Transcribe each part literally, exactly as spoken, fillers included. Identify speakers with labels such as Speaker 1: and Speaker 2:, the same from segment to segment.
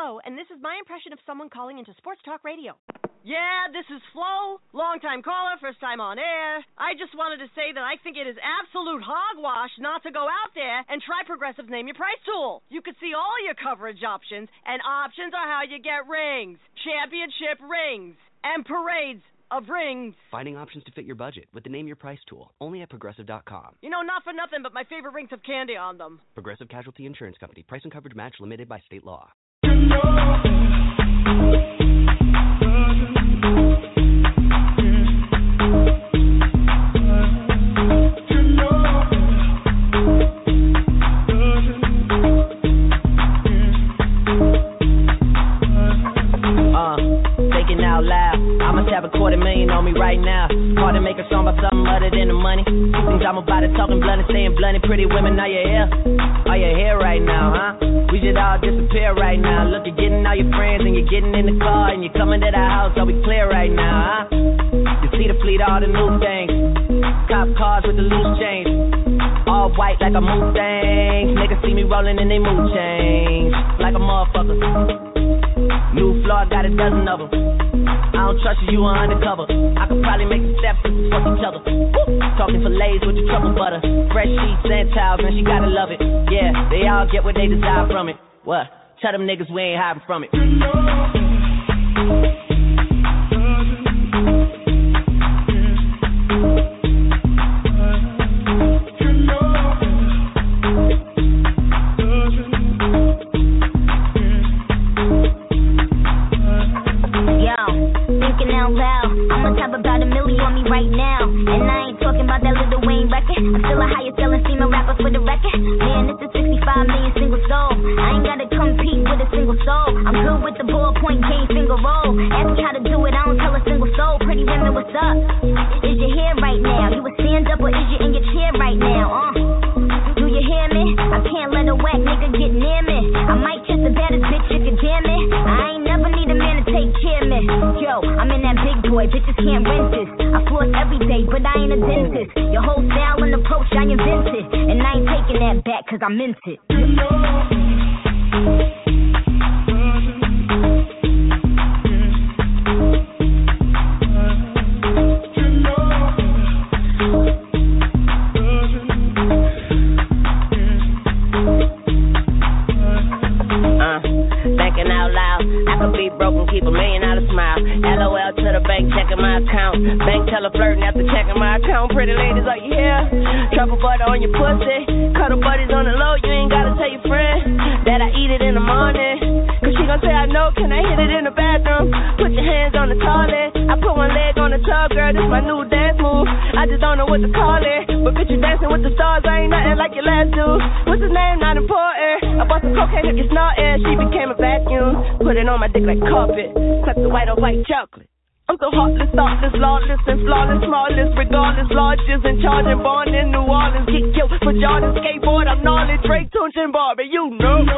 Speaker 1: Flo, and this is my impression of someone calling into Sports Talk Radio.
Speaker 2: Yeah, this is Flo, long-time caller, first time on air. I just wanted to say that I think it is absolute hogwash not to go out there and try Progressive's Name Your Price tool. You can see all your coverage options, and options are how you get rings, championship rings, and parades of rings.
Speaker 3: Finding options to fit your budget with the Name Your Price tool, only at Progressive dot com.
Speaker 2: You know, not for nothing, but my favorite rings have candy on them.
Speaker 3: Progressive Casualty Insurance Company. Price and coverage match limited by state law.
Speaker 4: Have a quarter million on me right now. Hard to make a song about something other than the money. Two things I'm about it, talking blunt and staying blunt. Pretty women, are you here? Are you here right now, huh? We should all disappear right now. Look, you're getting all your friends and you're getting in the car and you're coming to the house. Are we clear right now, huh? You see the fleet, all the new things. Cop cars with the loose chains. All white like a Mustang. Niggas see me rolling and they mood change. Like a motherfucker. New floor, got a dozen of them. I don't trust you, you are undercover. I could probably make the steps to fuck each other. Woo! Talking fillets with the truffle butter. Fresh sheets and towels, and she gotta love it. Yeah, they all get what they desire from it. What? Tell them niggas we ain't hiding from it.
Speaker 5: Right now, and I ain't talking about that Lil Wayne record. I'm still a highest selling female rapper for the record. Man, it's a sixty-five million single soul. I ain't gotta compete with a single soul. I'm good with the ballpoint game, finger roll. Ask me how to do it, I don't tell a single soul. Pretty women, what's up? Is your hair right now? You a stand up or is you in your chair right now? Uh, do you hear me? I can't let a whack nigga get near me. I might kiss the baddest bitch if you dare me. I ain't never need a man to take care of me. Yo, I'm in that big boy, bitches can't rent this. I floss every day, but I ain't a dentist. Your whole style and approach I invented, and I ain't taking that back cause I meant it. Uh, thinking out loud, I could be broken, keep a million dollar smile. LOL to the bank, checking my account. Bank teller flirting after checking my account. Pretty ladies, are you here? Truffle butter on your pussy. Cuddle buddies on the low, you ain't gotta tell your friend that I eat it in the morning. Cause she gon' say I know, can I hit it in the bathroom? Put your hands on the toilet. I put one leg on the tub, girl, this my new dance move. I just don't know what to call it, but bitch, you dancing with the stars, I ain't nothing like your last dude. What's his name? Not important. I bought some cocaine if you snorting. She became a vacuum. Put it on my dick like carpet. Clap the white on white chocolate. I'm so heartless, thoughtless, lawless, and flawless, smallest, regardless, largest, and charging, born in New Orleans, get killed for Jordan, skateboard, I'm gnarly, Drake, Tunch, and Barbie, you know.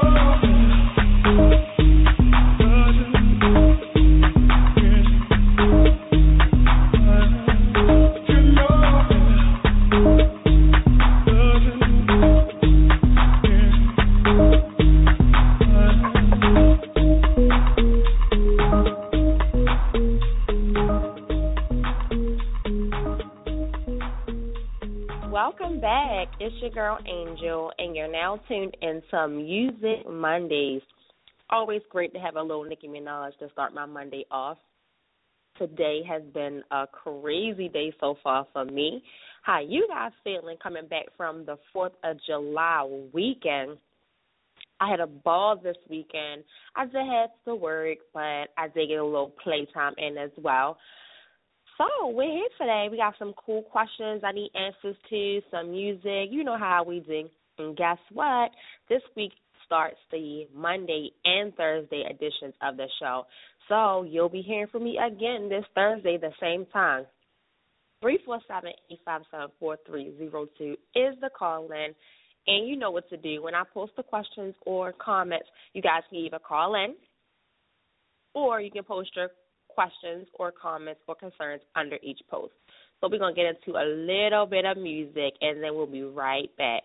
Speaker 6: Welcome back. It's your girl Angel, and you're now tuned into Music Mondays. Always great to have a little Nicki Minaj to start my Monday off. Today has been a crazy day so far for me. How you guys feeling coming back from the fourth of July weekend? I had a ball this weekend. I just had to work, but I did get a little playtime in as well. So we're here today. We got some cool questions I need answers to, some music. You know how we do. And guess what? This week starts the Monday and Thursday editions of the show. So you'll be hearing from me again this Thursday, the same time. three four seven, eight five seven, four three zero two is the call-in. And you know what to do. When I post the questions or comments, you guys can either call in or you can post your questions or comments or concerns under each post. So we're going to get into a little bit of music, and then we'll be right back.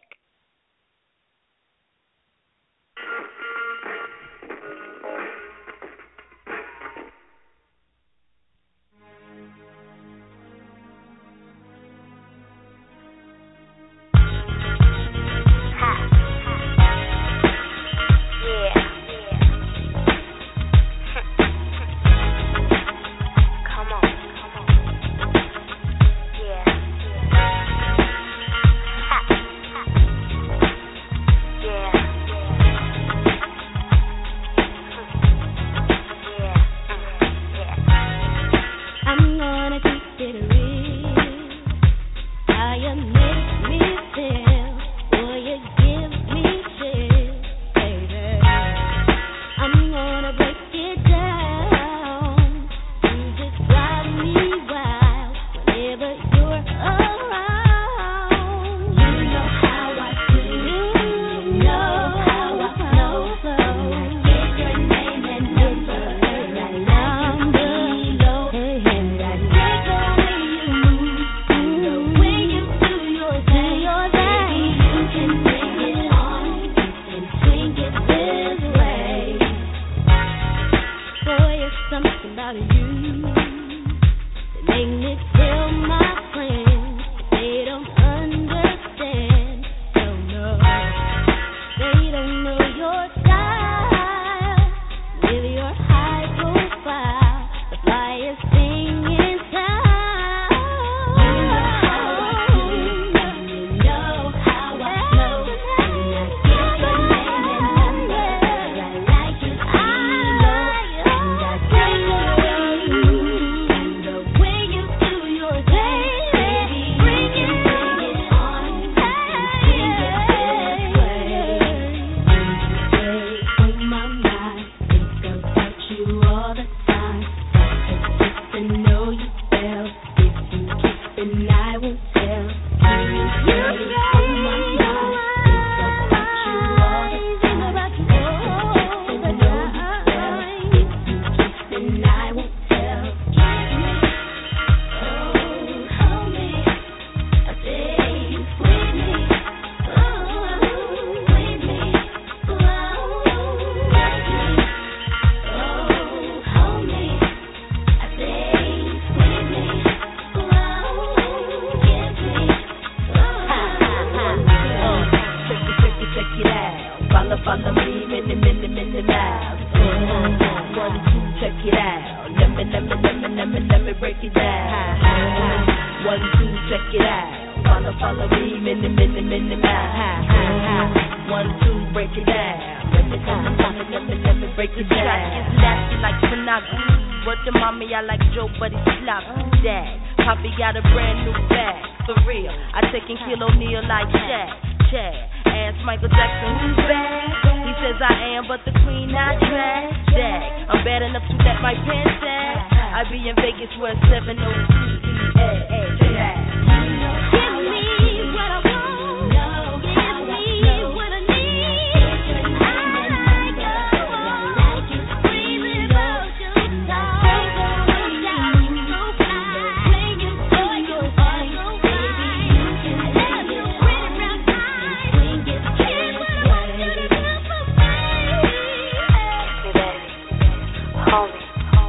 Speaker 4: check it out. Let me, let me, let me, let me, let me break it down. One, two, check it out. Follow, follow me, minute, minute, minute, mile. One, two, break it down. Let me, let me, let me, let me, let me break it down. The track is nasty like Panagi. What the mommy, I like Joe, but it's sloppy. Dad, Poppy got a brand new bag. For real, I take in Kill O'Neal like Chad. Chad, ask Michael Jackson who's bad. He says I am, but the queen not trash. Dad, I'm bad enough to let my pants sag. I be in Vegas where seven oh two E A A J. Give me what I want. Give me what I need. I go breathing ocean song. So fly, bring it to your heart, so fly. I love you, pretty brown eyes. Here's what I want you to do for me. Hey, baby, hold me.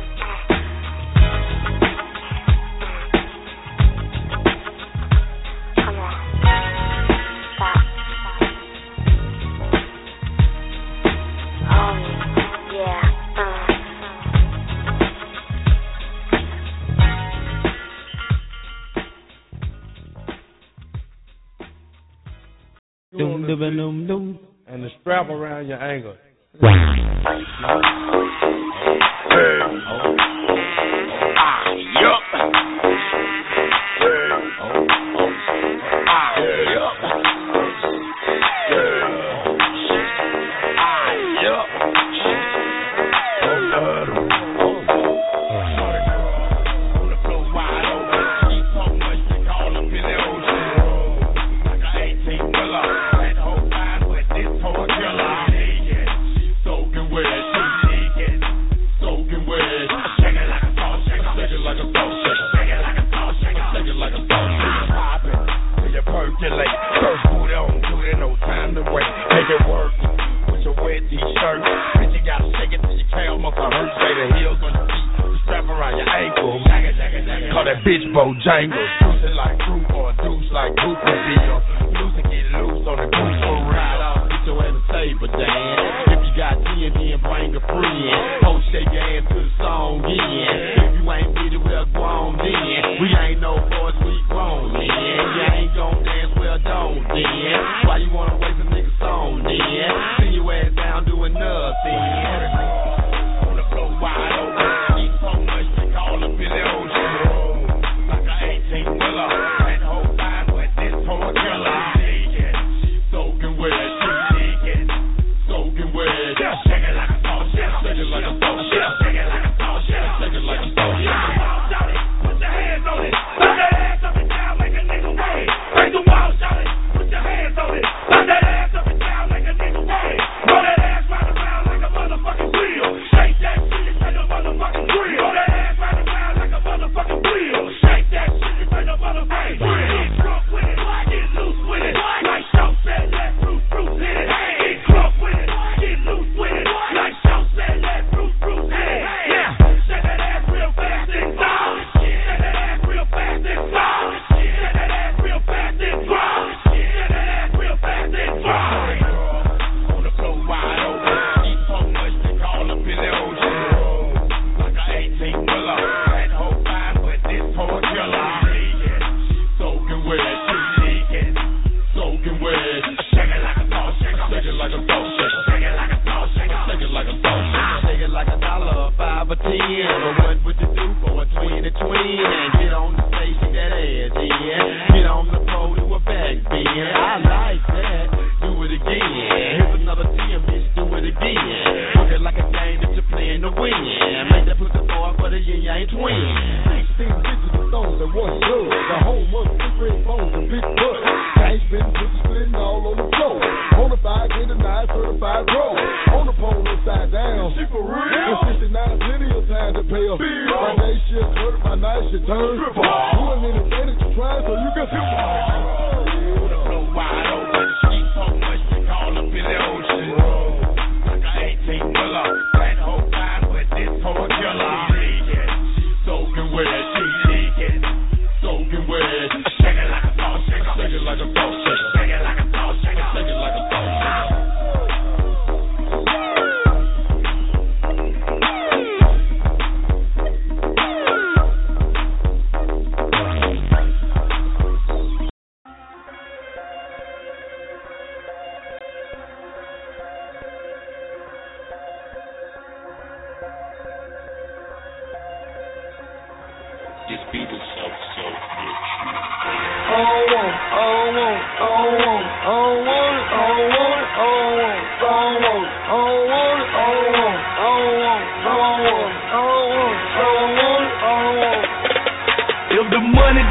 Speaker 7: Doom, doom, doom, doom. And the strap around your ankle.
Speaker 8: Hey. Oh. Ah, yup. Hey. Oh. Oh. Ah, yup. Hey. Ah, yup. Oh, on the floor wide open. Keep so much to call up in the ocean. Like an eighteen wheeler. That whole time with this whole killer. Soaking wet, shaking, soaking wet. Shake it like a salt shaker, shake it like a salt shaker, shake it like a salt shaker, shake it like a salt shaker. Popping till you percolate. First boot on, do it, no time to wait. Make it work with your wet t-shirt. Bitch, you gotta shake it till your calf muscle hurt. Say the heels on your feet, the strap around your ankle. Call that bitch Bojangles. Juice it like fruit or a deuce like Cooper Bill. Loose and get loose on the goose for ride off. Get your ass a table, Dan. Got T and then bring a friend. Ho, shake your ass to the song again. If you ain't with it, well, go on then. We ain't no boys, we grown then. You ain't gon' dance, well, don't then. Why you wanna waste a nigga song then? Send your ass down doing nothing. On the floor wide open. Keep so much to call up in the ocean. Like an eighteen wheeler. That whole time with this whole killer. Soaking wet, shaking, soaking wet. Shake it like a salt shaker, shake it like a salt shaker, shake it like a salt shaker, shake it like a salt shaker. Put your hands on it, put that ass up and down like a nigga wave. Break the wall, shout it, put your hands on it, put that ass up and down like a nigga wave. Roll that ass right around like a motherfucking wheel. Shake that shit like a motherfucking grill. Roll that ass right around like a motherfucking wheel. Shake that shit like a motherfucking grill. Get drunk with it, get loose with it. Like Show said, let Bruce Bruce hit it. Get drunk with it, get loose with it. Like Show said, let Bruce Bruce hit it. Yeah, shake that ass real fast and drop. Shake that ass real fast and drop. Shake that ass real fast and drop. Shake that ass real fast and drop. On the floor wide open. Keep so much to call up in the ocean. Like an eighteen wheeler. That whole time with this whole killer. Soaking wet, shaking, soaking wet. Shake it like a salt shaker, shake it like a salt shaker, shake it like a salt shaker, shake it like a salt shaker. Shake it like a dollar, five or ten. But what would you do for a twenty twin? Get on the stage, shake that ass in. Get on the pole, do a back bend. I like that. Do it again. Here's another ten, bitch. Do it again. Look it like a game that you're playing to win. Make that pussy boy for the yin yang twin.
Speaker 9: sixteen digital stones and one blood. The whole month, big red bones and big butt. Cash been pussy splitting all on the floor. Bonafide, get a nine, certified pro. On the pole, upside down. She for real. For fifty-nine, plenty of time to pay a bill. My day shit hurt, my night shit turn. Doing anything that you try, so you can hit me.
Speaker 8: On the floor wide open. Keep so much to call up in the ocean. Like an eighteen wheeler. That whole time with this whole killer. Soaking wet, shaking, soaking wet. Shake it like a salt shaker, shake it like a salt shaker, shake it like a salt shaker, shake it like a salt shaker.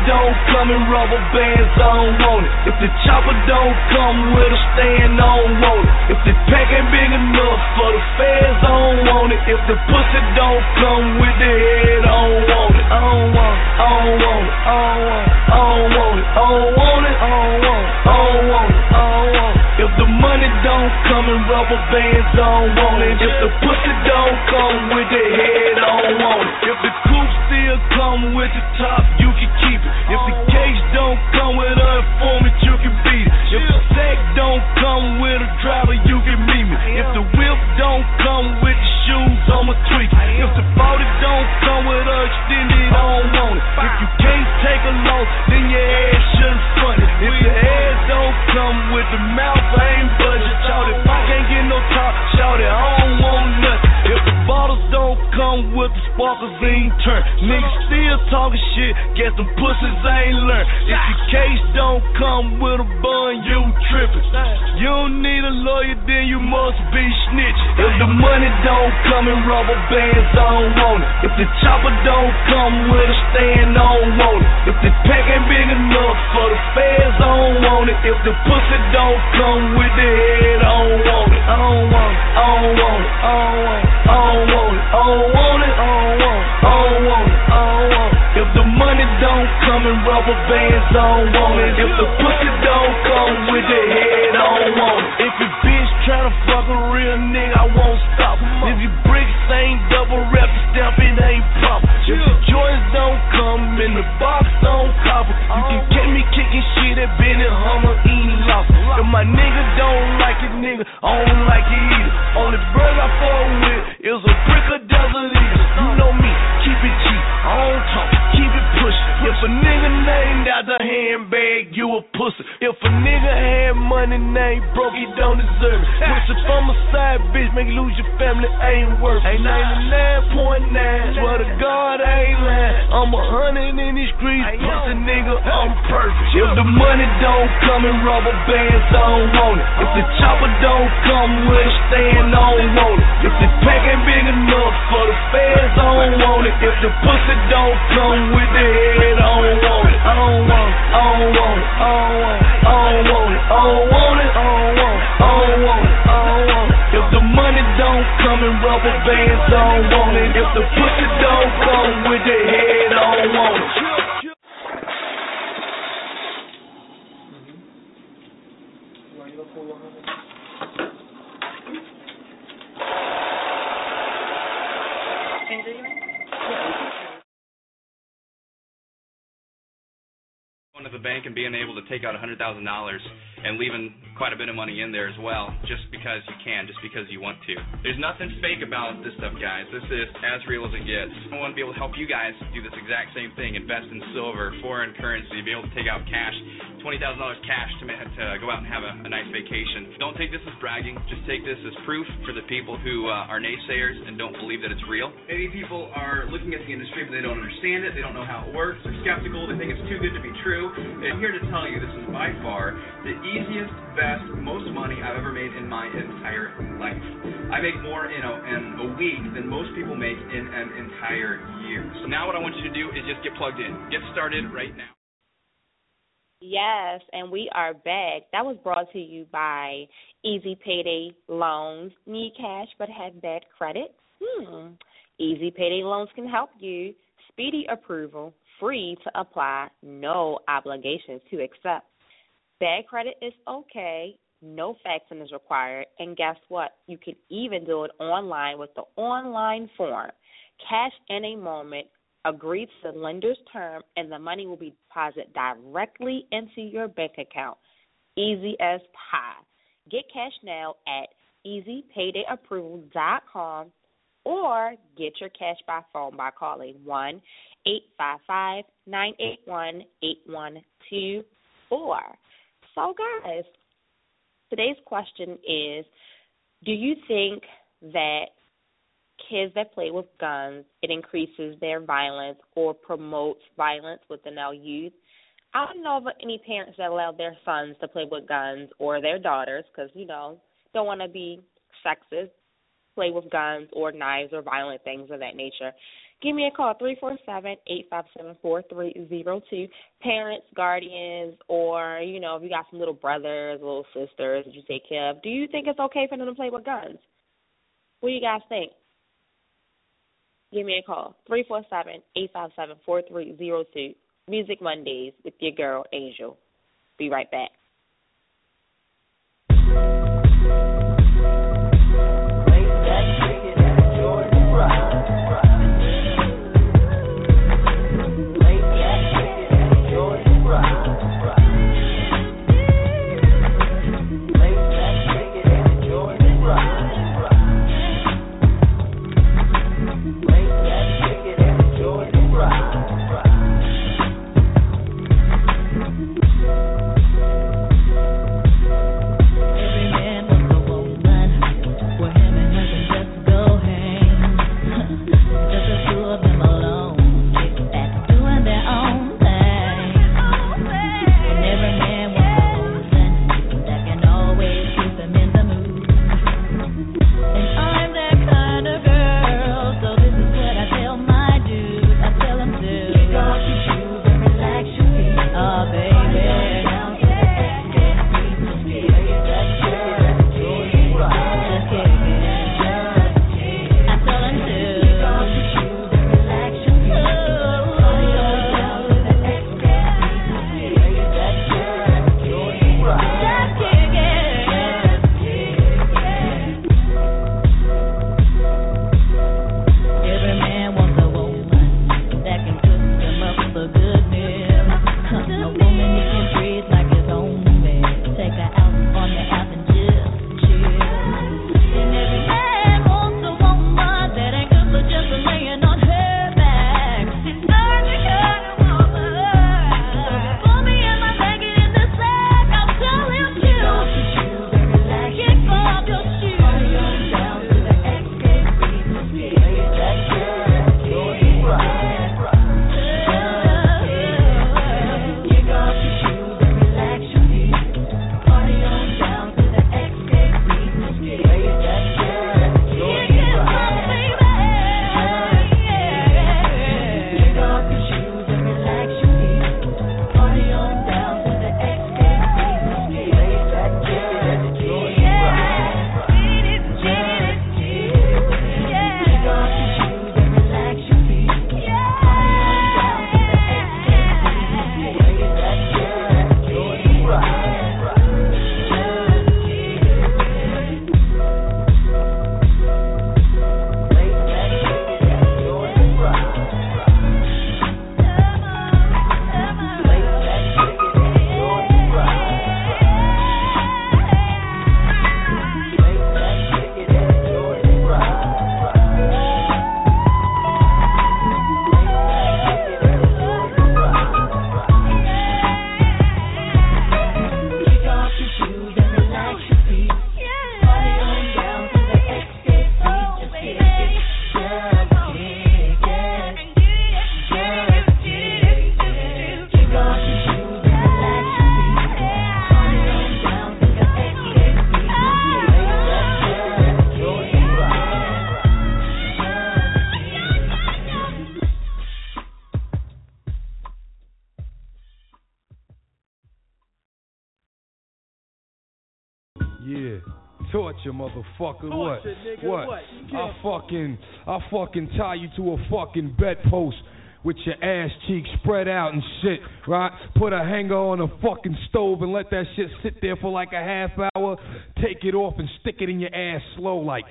Speaker 10: don't come in rubber bands, I don't want it. If the chopper don't come with a stand, I don't want it. If the pack ain't big enough for the fans, I don't want it. If the pussy don't come with the head, I don't want it. I don't want it, I don't want it, I don't want it, I don't want it, I don't want it, I don't want it, I don't want it, I don't want it. If the money don't come in rubber bands, I don't want it. If the pussy don't come with the head, I don't want it. If the coupe still come with the top, you can keep it. If the cage don't come with an informant, you can beat it. If the sack don't come with a driver, you can meet me. If the whip don't come with the shoes, I'ma tweak it. If the forty don't come with a extended, I don't want it. If you can't take a loss, then your ass shouldn't front it. If your ass don't come with the mouth, I ain't budget. Shout it, if I can't get no top, shout it, I don't want nothing. If the bottles don't come with the sparkles, ain't turn. Niggas still talking shit, guess them pussies ain't learned. If your case don't come with a bun, you trippin'. You don't need a lawyer, then you must be snitching. If the money don't come in rubber bands, I don't want it. If the chopper don't come with a stand, I don't want it. If the pack ain't big enough for the fans, I don't want it. If the pussy don't come with the head, I don't want it. I don't want it, I don't want it, I don't want it, I don't want it, I don't want it, I don't want it, I don't want it, I don't want it. If the money don't come in rubber bands, I don't want it. If the pussy don't come with the head, I don't want it. If your bitch tryna fuck a real nigga, I won't stop. If your bricks ain't double wrapped, stamp it ain't proper. If the joints don't come in the box, don't copper. You can catch me kicking shit at Benny Hummer eating lobster. If my nigga don't like it, nigga, I don't like it either. Only bird I fall with is a brick or desert eagle. You know me, keep it cheap, I don't talk, keep it push. If a nigga named out the handbag, you a pussy. If a nigga had money named broke, he don't deserve it. Pussy from a side bitch, make you lose your family, ain't worth it. ninety-nine point nine, swear to God, I ain't lying. I'm a hundred in these streets, pussy nigga, I'm perfect. If the money don't come in rubber bands, I don't want it. If the chopper don't come with a stand, I don't want it. If the pack ain't big enough for the fans, I don't want it. If the pussy don't come with the head, I don't want it. I don't want it, I don't want it, I don't want it, I don't want it, I don't want it, I don't want it, I don't want it, I don't want it. If the money don't come in rubber bands, I don't want it. If the pussy don't come with the head, I don't want it.
Speaker 11: Going to the bank and being able to take out one hundred thousand dollars and leaving quite a bit of money in there as well, just because you can, just because you want to. There's nothing fake about this stuff, guys. This is as real as it gets. I want to be able to help you guys do this exact same thing, invest in silver, foreign currency, be able to take out cash, twenty thousand dollars cash to, to go out and have a, a nice vacation. Don't take this as bragging. Just take this as proof for the people who uh, are naysayers and don't believe that it's real. Maybe people are looking at the industry, but they don't understand it. They don't know how it works. They're skeptical. They think it's too good to be true. And I'm here to tell you this is by far the easiest, best, most money I've ever made in my entire life. I make more in a, in a week than most people make in an entire year. So now what I want you to do is just get plugged in. Get started right now.
Speaker 6: Yes, and we are back. That was brought to you by Easy Payday Loans. Need cash but have bad credit? Hmm. Easy Payday Loans can help you. Speedy approval, free to apply, no obligations to accept. Bad credit is okay. No faxing is required. And guess what? You can even do it online with the online form. Cash in a moment. Agree to the lender's term, and the money will be deposited directly into your bank account. Easy as pie. Get cash now at easy payday approval dot com or get your cash by phone by calling one eight five five, nine eight one, eight one two four. So, guys, today's question is, do you think that kids that play with guns, it increases their violence or promotes violence within our youth? I don't know of any parents that allow their sons to play with guns or their daughters because, you know, don't want to be sexist. play with guns or knives or violent things of that nature, give me a call, three four seven, eight five seven, four three zero two. Parents, guardians, or, you know, if you got some little brothers, little sisters that you take care of, do you think it's okay for them to play with guns? What do you guys think? Give me a call, three four seven, eight five seven, four three zero two. Music Mondays with your girl, Angel. Be right back.
Speaker 7: Yeah. Torture, motherfucker. What?
Speaker 12: Torture, nigga,
Speaker 7: What?
Speaker 12: what? You
Speaker 7: I
Speaker 12: can't-
Speaker 7: fucking, I fucking tie you to a fucking bedpost with your ass cheeks spread out and shit, right? Put a hanger on a fucking stove and let that shit sit there for like a half hour. Take it off and stick it in your ass slow, like.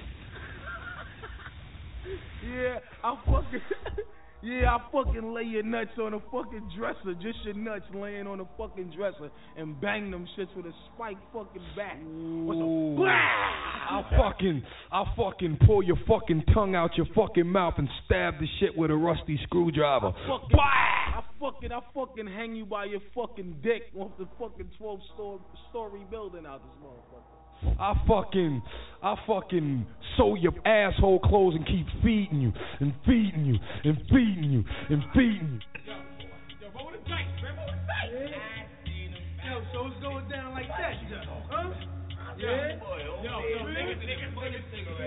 Speaker 12: Yeah, I fucking, yeah, I fucking lay your nuts on a fucking dresser, just your nuts laying on a fucking dresser, and bang them shits with a spiked fucking bat. What's
Speaker 7: Ooh.
Speaker 12: a
Speaker 7: I fucking, I fucking pull your fucking tongue out your fucking mouth and stab the shit with a rusty screwdriver.
Speaker 12: I fucking, I fucking, I fucking hang you by your fucking dick off the fucking twelve story building out this motherfucker.
Speaker 7: I fucking, I fucking sew your asshole clothes and keep feeding you and feeding you and feeding you and feeding you.
Speaker 12: Yo, roll the dice, man, roll the dice. Yo, so it's going down like that, huh? Yeah? Yo, yo, niggas, niggas, niggas, niggas.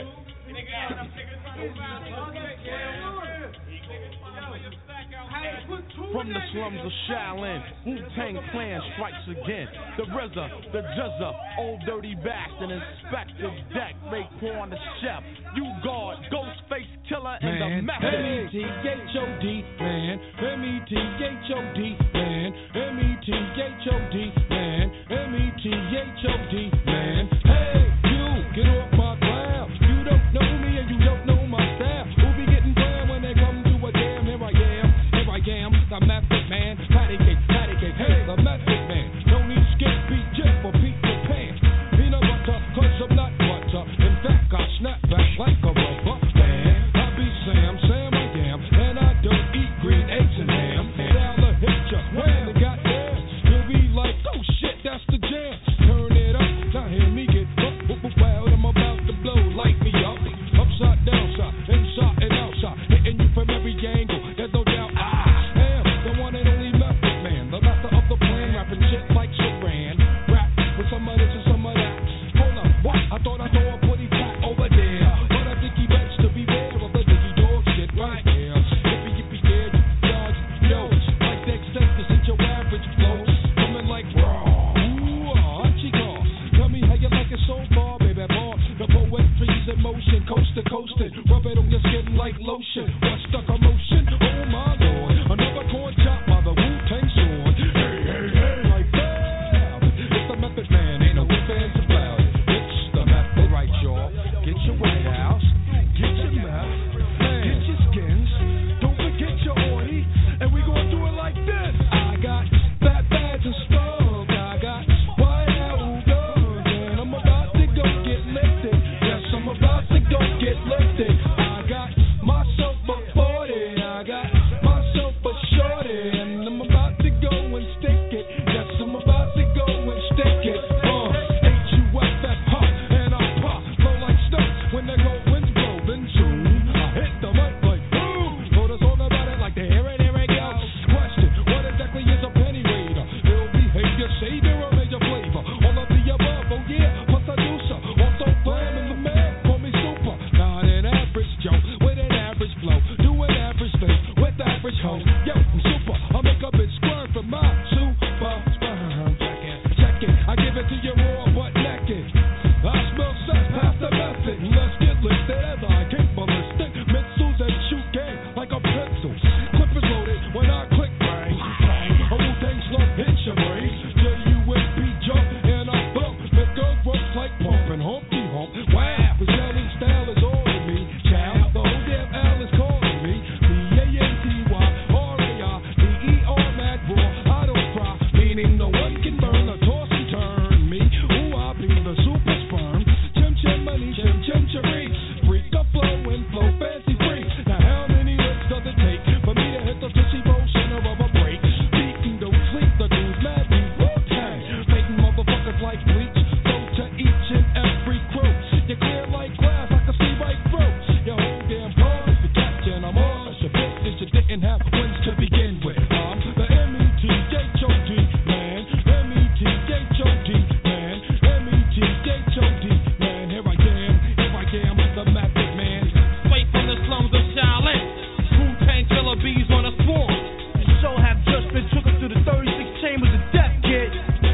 Speaker 12: From the slums of Shaolin, Wu-Tang Clan strikes again. The R Z A, the Jizza, Old Dirty Bastard, Inspector Deck, Raekwon the Chef, You Guard, Ghostface Killer, and the Method.
Speaker 7: M E T H O D, man. M E T H O D, man. M E T H O D, man. M E T H O D, man. Hey, you, get off my cloud. You don't know me and you don't know my style. Who be getting down when they come to a jam? Here I am, here I am, the Method Man. Patty cake, patty cake, hey, the Method Man. Don't need skip beat just for Peter Pan. Peanut butter, cause I'm not butter. In fact, I snap back like a rubber man. I be Sam, Sam I am, and I don't eat green eggs and ham. Dollar hit ya, when it got there, you'll be like, oh shit, that's the jam. Turn it up, now hear me get up, wild, I'm about to blow, light me up. Upside, downside, inside and outside, hitting you from every angle, there's no doubt I am the one and only Method Man, the master of the plan, rapping shit like Saran. Rap with some of this and some of that. Hold up, what? I thought I saw a putty pack over there, but I think he bets to be there of the diggy dog shit right here. Yippee yippee yeah, you dodge, yo, like the extent to sit your average flow, coming like raw. Ooh, ah, chico, tell me how you like it so far, baby boy. The poetry's in motion, coast to coast, rub it on your skin like lotion. What's the commotion? Oh my lord, another corn chop by the Wu-Tang Sword. Hey, hey, hey, like that. It's the Method Man, ain't no ifs, ands, or clouds. It's the Method, right, y'all? Get your White House, get your meth, get your skins, don't forget your orty, and we gonna do it like this. I got fat bags and stuff, I got White House guns, and I'm about to go get lifted. Yes, I'm about to go get lifted. I got myself a forty, I got myself a shorty, and I'm about to go and stick it. Yes, I'm about to go and stick it. Uh, H U F F hot, and I pop, flow like snow when the cold winds blow. Then soon I hit the mic like boom. Told us all about it like the here it, here it goes. Question: what exactly is a penny waiter? Ill behavior, savior, or major flavor? All of the above, oh yeah. Plus I do so. Also flamming the man, call me super. Not an average Joe with an average flow, do an average thing with average hoe. Yo, I'm super. I make a bitch squirm for my super sperm. Check it, check it. I give it to you raw but naked. I smell sex, pass the method. Let's get listed as I kick ballistic missiles and shoot game like a pencil. Clip is loaded when I click bang, bang. A Wu-Tang slug hit your brain. J U S B jump and I bump. Make a rope like pumping humpty hump. Wow, the yelling style is all in me. Child, the whole damn L is calling me. B A N T Y R A I D E R mad raw. I don't cry, meaning no one can burn or toss and turn me. Ooh, I be the super sperm. Chim chim money, chim chim cherry. Freak the flow and flow fancy free. Now how many licks does it take for me to hit the fishy bowl center of a break? Beating don't sleep, the dude's mad beat Wu-Tang. Making motherfuckers like bleach. So to each and every crew, you clear like glass, I can see right through. Your whole damn ball is the captain. I'm on your business, you didn't have wins to begin with. I'm the M E T H O D man, M E T H O D man, M E T H O D man. Here I am, here I am, the Method Man.
Speaker 13: Straight from the slums of Shaolin, Wu-Tang killer bees on a swarm. And so have just been took to the thirty-six chambers of death, kid.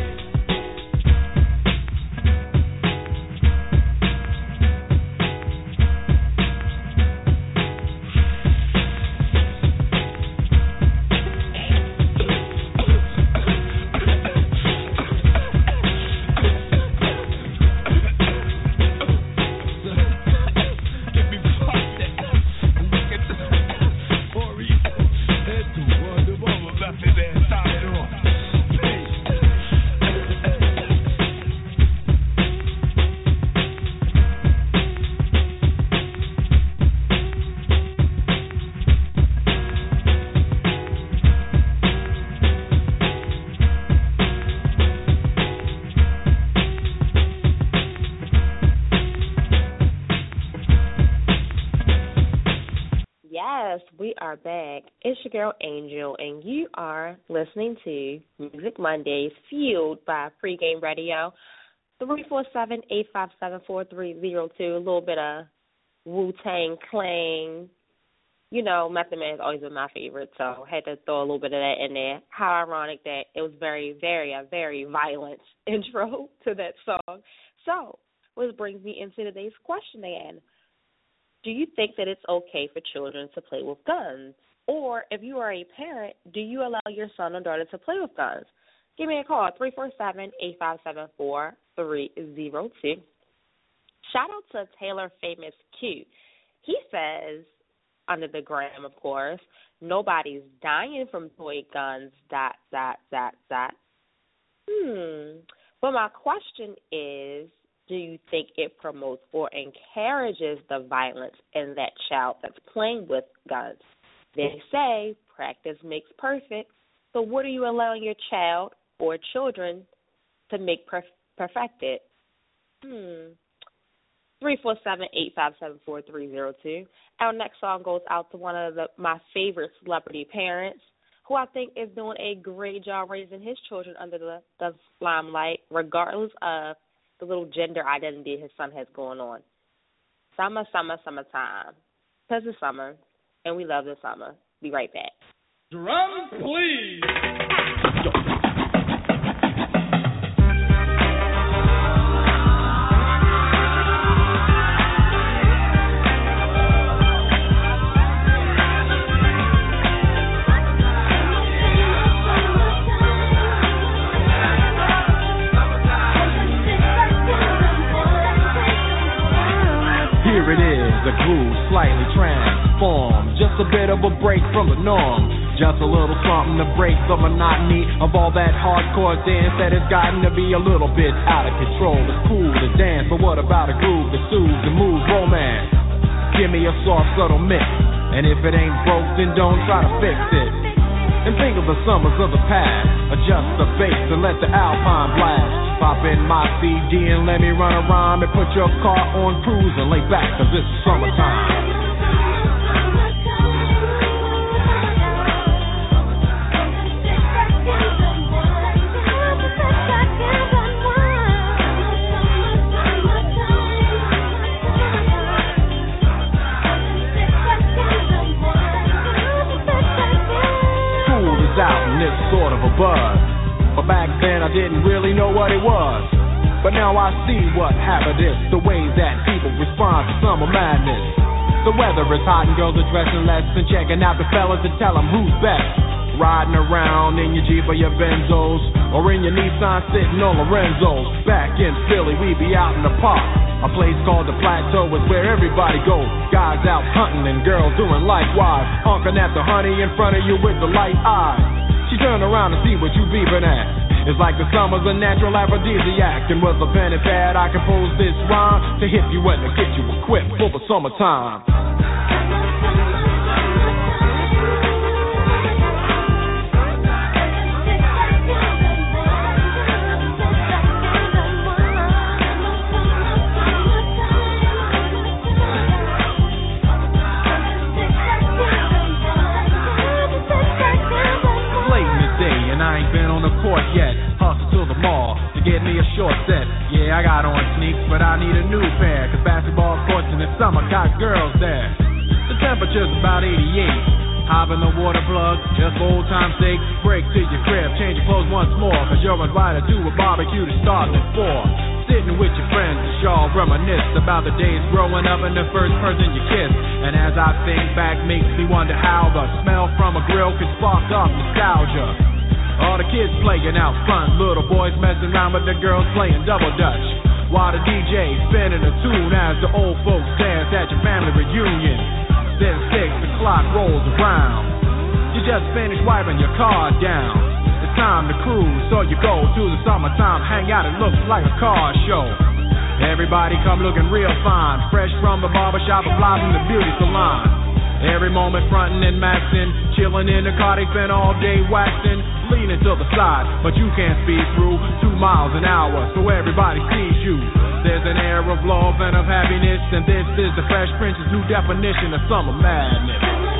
Speaker 7: Get me fucked. Look at the Ori. Head to one of them, Method Man, stop it off.
Speaker 6: Yes, we are back. It's your girl Angel, and you are listening to Music Mondays, fueled by Pregame Radio. three four seven, eight five seven, four three zero two. A little bit of Wu-Tang Clan. You know, Method Man has always been my favorite, so I had to throw a little bit of that in there. How ironic that it was very, very, a very violent intro to that song. So, which brings me into today's question again. Do you think that it's okay for children to play with guns? Or if you are a parent, do you allow your son or daughter to play with guns? Give me a call, three four seven, eight five seven, four three zero two. Shout out to Taylor Famous Q. He says, under the gram, of course, nobody's dying from toy guns, dot, dot, dot, dot. Hmm. But my question is, do you think it promotes or encourages the violence in that child that's playing with guns? They say practice makes perfect. So what are you allowing your child or children to make perf- perfected? Hmm. three four seven, eight five seven, four three zero two. Our next song goes out to one of the, my favorite celebrity parents, who I think is doing a great job raising his children under the, the limelight, regardless of the little gender identity his son has going on. Summer, summer, summertime. Because it's summer, and we love the summer. Be right back.
Speaker 13: Drum, please.
Speaker 14: Here it is, a groove slightly transformed, just a bit of a break from the norm, just a little something to break the monotony of all that hardcore dance that has gotten to be a little bit out of control. It's cool to dance, but what about a groove that soothes and moves romance? Give me a soft, subtle mix, and if it ain't broke, then don't try to fix it. And think of the summers of the past, adjust the bass and let the alpine blast. Pop in my C D and let me run around and put your car on cruise and lay back, cause it's summertime. School is out and it's sort of a buzz. But back then I didn't really know what it was. But now I see what happened is the ways that people respond to summer madness. The weather is hot and girls are dressing less and checking out the fellas to tell them who's best. Riding around in your Jeep or your Benzos, or in your Nissan sitting on Lorenzo's. Back in Philly we be out in the park. A place called the Plateau is where everybody goes. Guys out hunting and girls doing likewise. Honking at the honey in front of you with the light eyes. She turned around to see what you beeping at. It's like the summer's a natural aphrodisiac. And with a pen and pad I compose this rhyme to hit you and to get you equipped for the summertime. Court yet, hustle to the mall to get me a short set. Yeah, I got on sneaks, but I need a new pair, cause basketball courts in the summer got girls there. The temperature's about eighty-eight. Hop in the water plug, just for old time's sake. Break to your crib, change your clothes once more, cause you're invited to a barbecue to start at four. Sitting with your friends as y'all reminisce about the days growing up and the first person you kissed. And as I think back, makes me wonder how the smell from a grill could spark off nostalgia. All the kids playing out front, little boys messing around with the girls playing double dutch. While the D J spinning a tune as the old folks dance at your family reunion. Then six o'clock rolls around. You just finished wiping your car down. It's time to cruise, so you go to the summertime hangout. It looks like a car show. Everybody come looking real fine, fresh from the barbershop or fly from the beauty salon. Every moment frontin' and maxin', chillin' in the car, they spend all day waxin', leaning to the side, but you can't speed through two miles an hour, so everybody sees you. There's an air of love and of happiness, and this is the Fresh Prince's new definition of summer madness.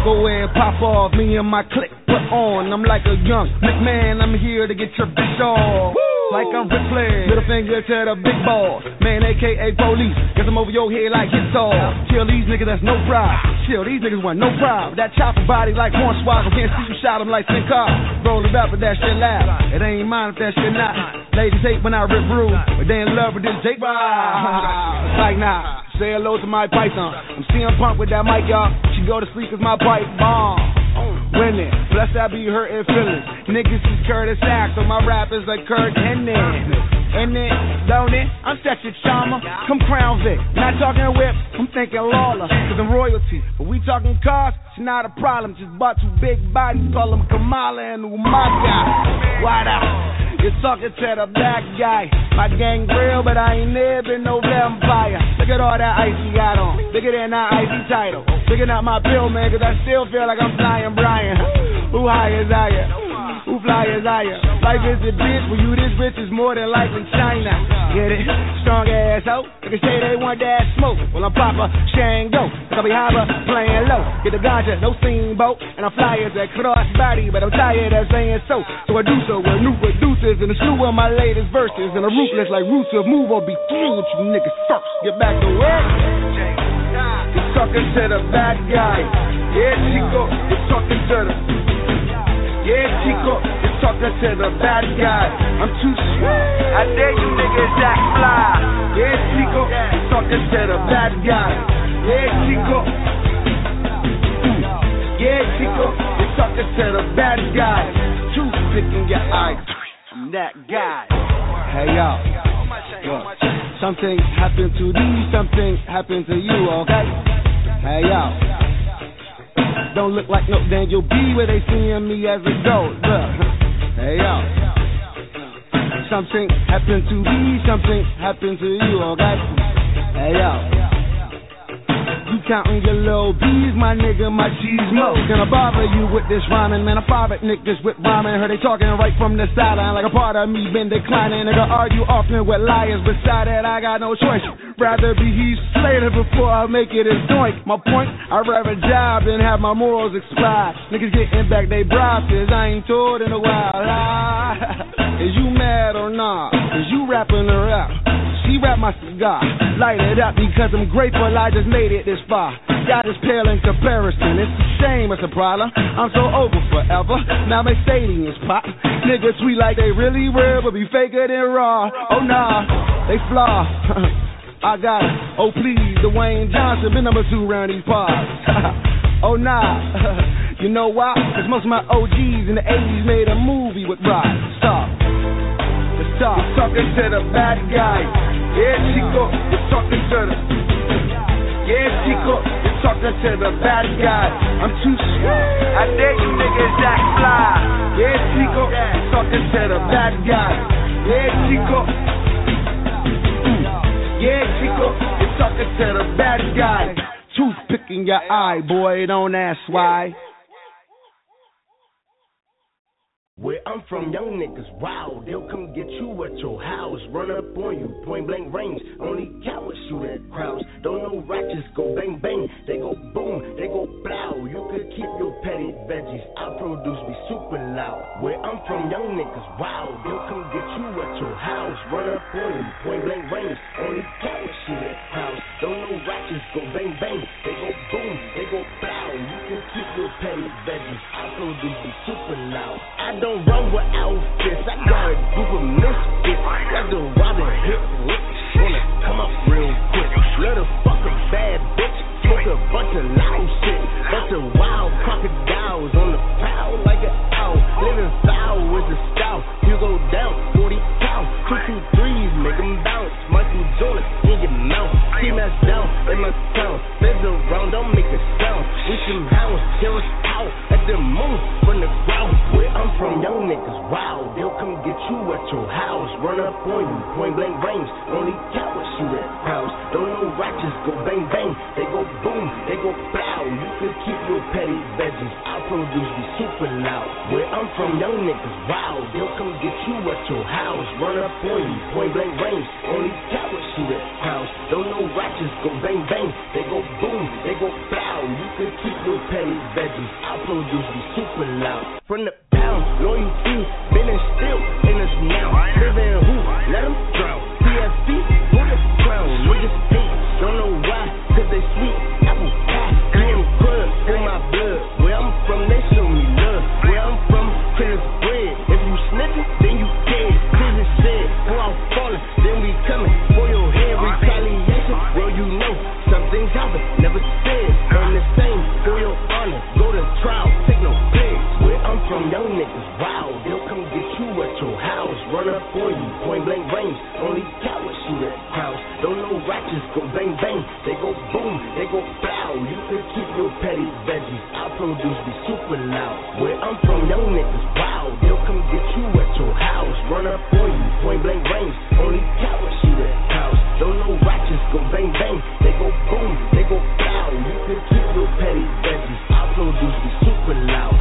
Speaker 15: go ahead, pop off. Me and my clique put on. I'm like a young McMahon. I'm here to get your bitch off. Like I'm Ripley, middle finger to the big balls. Man, A K A police, guess I'm over your head like hit all. Kill these niggas, that's no problem. Chill, these niggas want no problem. That chopper body like Hornswoggle, can't see you shot him like Sin Car. Roll it up, but that shit loud. It ain't mine if that shit not. Ladies hate when I rip rude, but they in love with this Jake. Like nah, say hello to my python. I'm C M Punk with that mic, y'all. She go to sleep cause my pipe bomb. Winning, blessed I be hurting feelings. Niggas is Curtis Axel, my rap is like Kurt Hennig. And then, don't it? I'm such a charmer. Come Crown Vic, not talking whip, I'm thinking Lawler. Cause I'm royalty, but we talking cars, it's not a problem. Just bought two big bodies, call them Kamala and Umaga. Wide out. You're talking to the black guy. My gang real, but I ain't never been no vampire. Look at all that ice he got on. Bigger than that icy title. Bigger than my pill, man, cause I still feel like I'm flying Brian. Who high is higher? Who fly is higher? Life is a bitch, when you this rich is more than likely China. Get it? Strong ass hoe. They can say they want that smoke. Well, I'm Papa Shango. I'll be higher, playing low. Get the ganja, no steamboat. And I fly as a cross body, but I'm tired of saying so. So I do so with new producers and a slew of my latest verses. And a ruthless like roots of move or be through with you niggas first. Get back to work. You're talking to the bad guy. Yeah, Chico, you're talking to the Yeah, Chico, you're talking to the bad guy. I'm too sweet. I dare you niggas act fly. Yeah, Chico, you're talking to the bad guy. Yeah, Chico. Yeah, Chico, you're talking to the bad guy. Toothpick in your eye. I'm that guy. Hey, y'all. Look, something happened to these, something happened to you, okay? Hey, y'all. Don't look like no Daniel B where they seeing me as a goat. Look, hey yo, something happened to me, something happened to you, okay? Hey yo, you counting your little B's, my nigga, my cheese mo. Can I bother you with this rhyming? Man, I favorite niggas with rhyming. Heard they talking right from the sideline like a part of me been declining. Nigga argue often with liars, beside that I got no choice. Rather be Heath Slater before I make it as doink. My point, I'd rather job than have my morals expired. Niggas getting back they profits, I ain't told in a while. Ah, is you mad or not? Is you rapping or rap? She rap my cigar, light it up because I'm grateful I just made it this far. God is pale in comparison, it's a shame, it's a problem. I'm so over forever, now Mercedes pop. Niggas tweet like they really real, but be faker than raw. Oh nah, they flaw. I got it. Oh please, Dwayne Johnson been number two around these parts. Oh nah, you know why? Cause most of my O Gs in the eighties made a movie with Rock. Stop. Let's talk. You're talking to the bad guy. Yeah, Chico, you're talking to the Yeah, Chico, you're talking to the bad guy. I'm too sweet. I dare you niggas act fly. Yeah, Chico, you're talking to the bad guy. Yeah, Chico. Yeah, Chico, you're talking to the bad guy. Toothpick in your eye, boy, don't ask why.
Speaker 16: Where I'm from, young niggas wild. They'll come get you at your house, run up on you, point blank range. Only cowards shoot at crowds. Don't know righteous go bang bang. They go boom, they go blow. You could keep your petty veggies. I produce be super loud. Where I'm from, young niggas wild. They'll come get you at your house, run up on you, point blank range. Only cowards shoot at crowds. Don't know righteous go bang bang. They go boom, they go blow. You can keep your petty veggies. I produce be super loud. I don't Don't run with outfits, I got a group of misfits. Got the Robin hit lick, wanna come up real quick. Let her fuck a bad bitch, smoke a bunch of loud shit. Bunch of wild crocodiles on the prowl like an owl. Living foul with the style, you go down, forty pounds. Two, two, threes, make them bounce. Michael Jordan in your mouth. T-Max down in my town. Feds around, don't make a sound. We some hounds, kill us out. let them move from the ground. Where I'm from, young niggas wild. They'll come get you at your house, run up on you, point blank range. Only cowards shoot at crowds. Don't know righteous go bang bang. They go boom, they go blow. You can keep your petty veggies. I'll produce be super loud. Where I'm from, young niggas wild. They'll come get you at your house, run up on you, point blank range. Only cowards shoot at crowds. Don't know righteous go bang bang. They go boom, they go blow. You can keep your petty veggies. I'll produce be super loud. From the pound, loyalty, been and still in us now. Living who? Let them drown. P F C, for the crown. Niggas hate, don't know why, cause they sweet. Apple pie, cream crud in my blood. Where I'm from, they show me love. Where I'm from, critters bread. If you snitching, then you dead. Prison said, go out falling, then we coming for your head. Retaliation, well you know, something's happened, never said. Earn the same for your honor. Go to trial, take no pigs. Where I'm from, young niggas wild. They'll come get you at your house, run up on you, point blank range. Only cowards shoot at crowds. Don't know righteous go bang bang. They go boom, they go blow. You can keep your petty veggies. I'll produce be super loud. Where I'm from, young niggas wild. They'll come get you at your house, run up on you, point blank range. Only cowards shoot at crowds. Don't know righteous go bang bang. They go boom, they go blow. You can keep your petty veggies. I'll produce be super loud.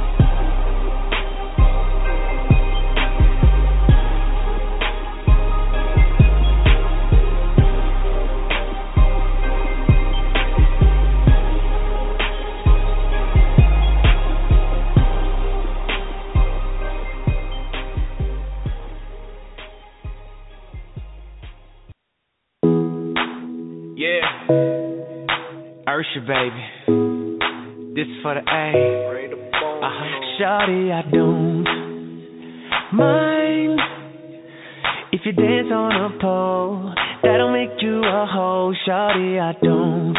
Speaker 17: Ursha, baby, this for the A. Uh-huh. Shawty, I don't mind if you dance on a pole. That'll make you a hoe. Shawty, I don't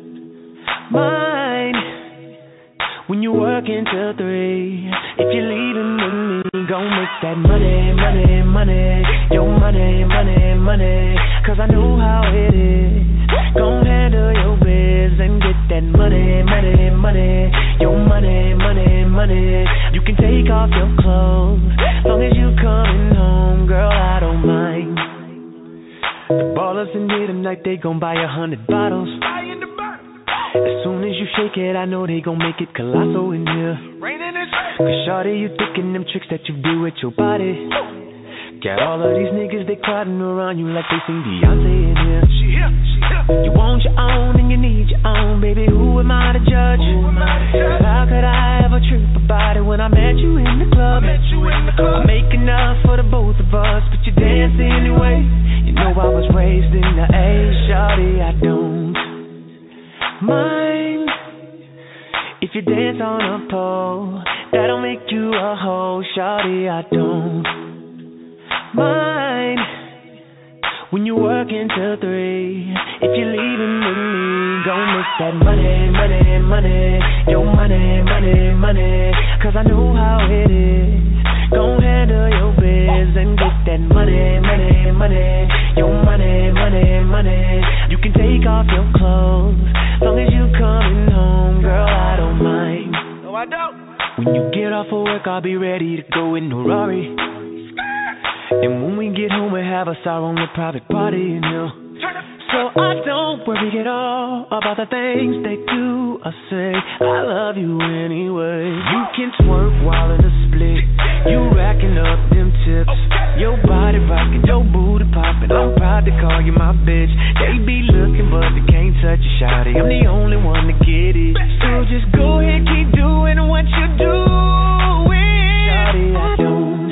Speaker 17: mind when you work until three. If you're leaving with me, gon' make that money, money, money. Your money, money, money. Cause I know how it is. Gon' handle your biz and get that money, money, money. Your money, money, money. You can take off your clothes, long as you coming home, girl, I don't mind. The ballers in here tonight, they gon' buy a hundred bottles. As soon as you shake it, I know they gon' make it colossal in here. Cause shawty, you thinking them tricks that you do with your body. Got all of these niggas, they crowding around you like they sing Beyonce in here. She here, she here. You want your own and you need your own, baby. Who am I to judge? Who am I to judge? How could I ever trip about it when I met you in the club? Met you in the club. I make enough for the both of us, but you dance anyway. You know I was raised in the A. Shawty, I don't mind if you dance on a pole. That'll make you a hoe. Shawty, I don't mind when you work until three. If you're leaving with me, gon' make that money, money, money. Your money, money, money. Cause I know how it is. Gon' handle your biz and get that money, money, money. Your money, money, money. You can take off your clothes, long as you coming home, girl, I don't mind. No, I don't. When you get off of work, I'll be ready to go in the Rari. And when we get home, we have us our own private party, you know. So I don't worry at all about the things they do or say. I love you anyway. You can twerk while in a split. You racking up them tips. Your body rocking, your booty popping. I'm proud to call you my bitch. They be looking, but they can't touch you, shawty. I'm the only one to get it. So just go ahead, keep doing what you do. Shawty, I don't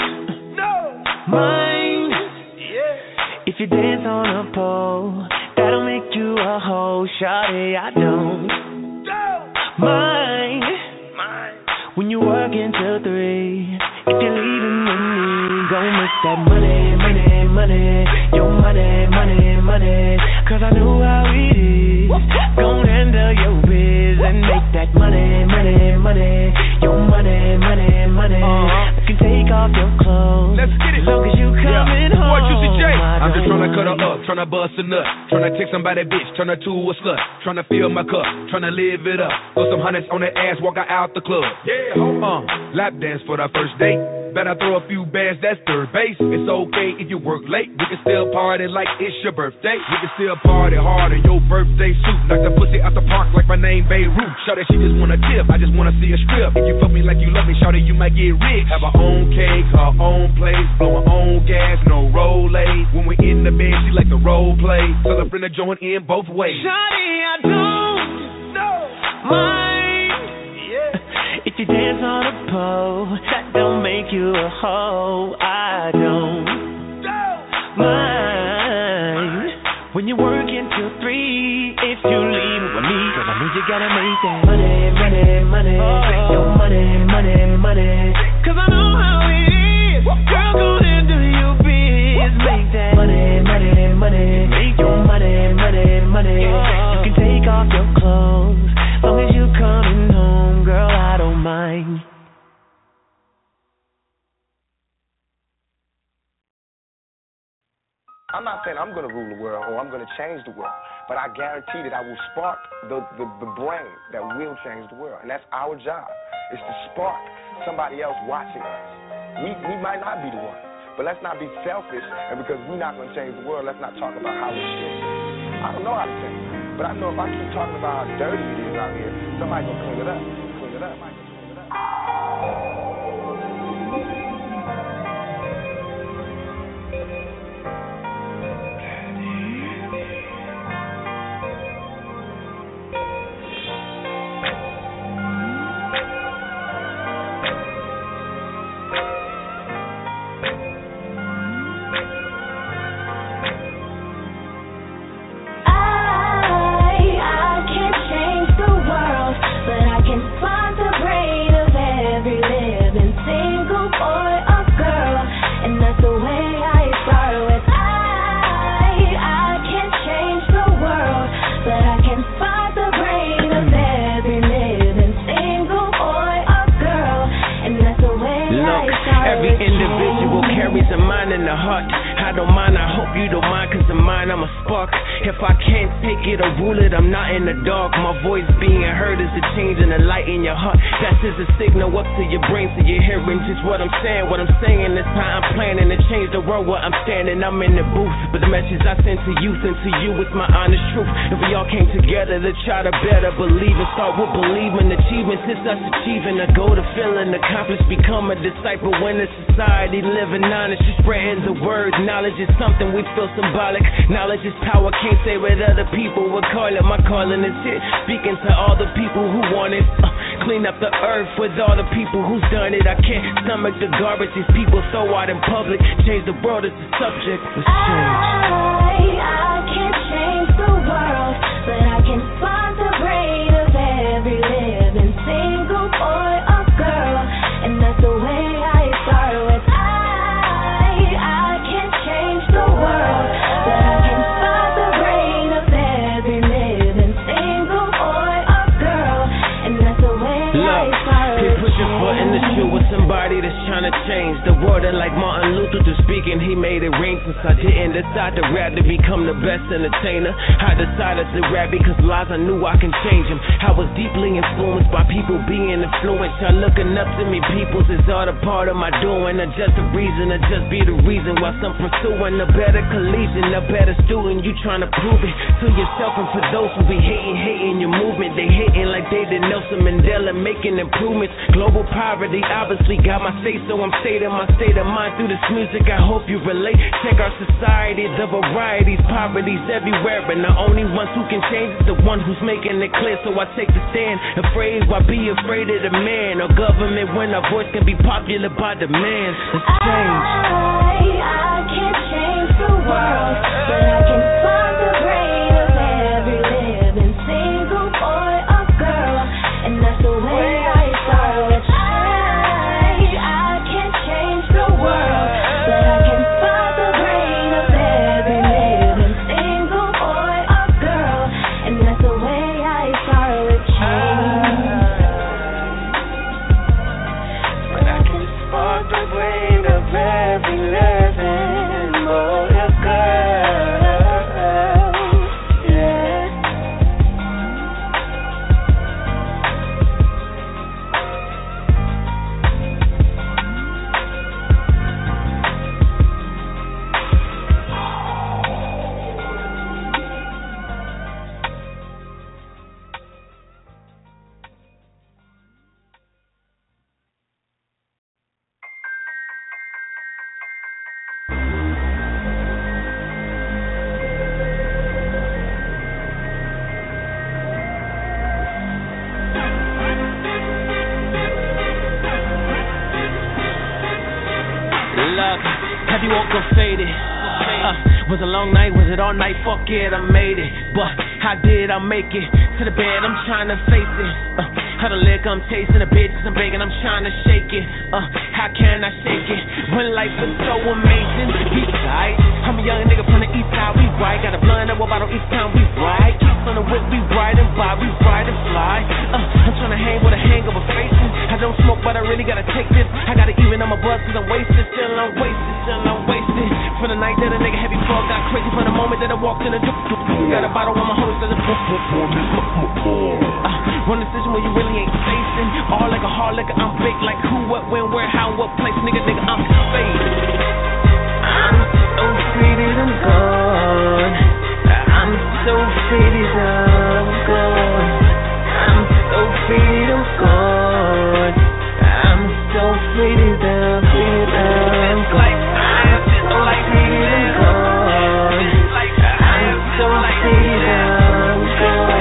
Speaker 17: mind if you dance on a pole. That'll make you a hoe. Shawty, I don't mind when you work until three. If you're leaving with me, gon' make that money, money, money. Your money, money, money. Cause I know how it is. Gon' handle your biz and make that money, money, money. Your money, money, money. Uh-huh. You can take off your clothes. Let's get it. As long as you coming yeah. home.
Speaker 18: Boy, Juicy J. I'm just tryna cut her up, tryna
Speaker 14: bust a nut. Tryna take somebody bitch, turn her to a slut. Tryna fill my cup, tryna live it up. Throw some hundreds on the ass, walk her out the club. Yeah, uh, lap dance for the first date. Better throw a few bands, that's third base. It's okay if you work late. We can still party like it's your birthday. We can still party hard in your birthday suit. Knock the pussy out the park like my name Beirut. Shawty, she just wanna tip, I just wanna see a strip. If you fuck me like you love me, shawty, you might get rich. Have her own cake, her own place, blow her own gas, no Rolade. When we in the bed, she like the role play. Tell her friend to join in both ways.
Speaker 17: Shawty, I don't know mind if you dance on a pole. That don't make you a hoe. I don't mind when you work until three. If you leave with me, cause I need you gotta make that money, money, money. Oh. Your money, money, money. Cause I know how it is. Girl, go and do your biz. Make that money, money, money. Make your money, money, money. You can take off your clothes, long as you coming home, girl, I don't mind.
Speaker 18: I'm not saying I'm going to rule the world or I'm going to change the world, but I guarantee that I will spark the, the, the brain that will change the world. And that's our job, is to spark somebody else watching us. We, we might not be the one, but let's not be selfish, and because we're not going to change the world, let's not talk about how we should. I don't know how to change it, but I know if I keep talking about how dirty it is out here, somebody's going to clean it up. Clean it up. Clean it up.
Speaker 17: If I can't take it or rule it, I'm not in the dark. My voice being heard is a change and a light in your heart. That's just a signal up to your brain so you're hearing just what I'm saying. What I'm saying is how I'm planning to change the world where I'm standing. I'm in the booth, but the message I send to youth and to you is my honest truth. If we all came together to try to better believe and start with believing achievements, it's us achieving a goal to feeling accomplished, become a disciple when the society living honest, just spreading the word. Knowledge is something we feel symbolic. Knowledge is power, can't say what other people would call it. My calling is here, speaking to all the people who want it. Uh, clean up the earth with all the people who's done it. I can't stomach the garbage these people throw out in public. Change the world is the subject. Let's change.
Speaker 19: I, I can't change the world, but I can find the brain of every living single boy or girl, and that's the way I start with. I, I can't change the world, but I can find the brain of every living single boy or girl, and that's the way I start with.
Speaker 17: Put your foot in the shoe with somebody that's trying to change the world, and like Martin Luther to speaking, he made it rain since I didn't decide to rap to become the best entertainer. I decided to rap because lies I knew I can change them. I was deeply influenced by people being influenced. Y'all looking up to me, peoples, is all a part of my doing. Or just a reason, or just be the reason why some pursuing a better collegian, a better student. You trying to prove it to yourself, and for those who be hating, hating your movement, they hating like they did Nelson Mandela, making improvements. Global poverty obviously got my say, so I'm stating my state of mind through this music. I hope you relate. Check our society, the varieties, poverty's everywhere, and the only ones who can change is the one who's making it clear. So I take the stand. Afraid, why be afraid of the man or government when our voice can be popular by demand? Let's change.
Speaker 19: I, I can't change the world, but I can find the brain of every living single boy or girl, and that's the way I start with. I, I can't change the world, but I can find the brain of every living single boy or girl, and that's the way I start with change.
Speaker 17: But I can spark the brain of every living boy or girl. be woken faded. Uh, was a long night, was it all night? Fuck it, I made it. But how did I make it? To the bed, I'm trying to face it. Uh, how the lick, I'm tasting the bitch, cause I'm begging, I'm trying to shake it. Uh, how can I shake it? When life is so amazing, we tight. I'm a young nigga from the east side, we right. Got a blunt up a bottle each time we ride. Kicks on the whip, we ride and by, we ride and fly. Uh, I'm trying to hang with a hangover faces. I don't smoke, but I really gotta take this. I gotta even on my buzz, cause I'm wasted, still I'm wasted, still I'm wasted. From the night that a nigga heavy fall got crazy, from the moment that I walked in the door. Got a bottle on my hoes, cause it's uh, one decision where you really ain't facing. All like a hard liquor, I'm baked like who, what, when, where, how, what place, nigga, nigga, I'm faded. I'm so faded, I'm gone. I'm so faded, I'm gone. I'm so faded, I'm gone. I'm so faded, I'm faded, I'm gone. I'm so faded, I'm gone. I'm so faded, I'm gone.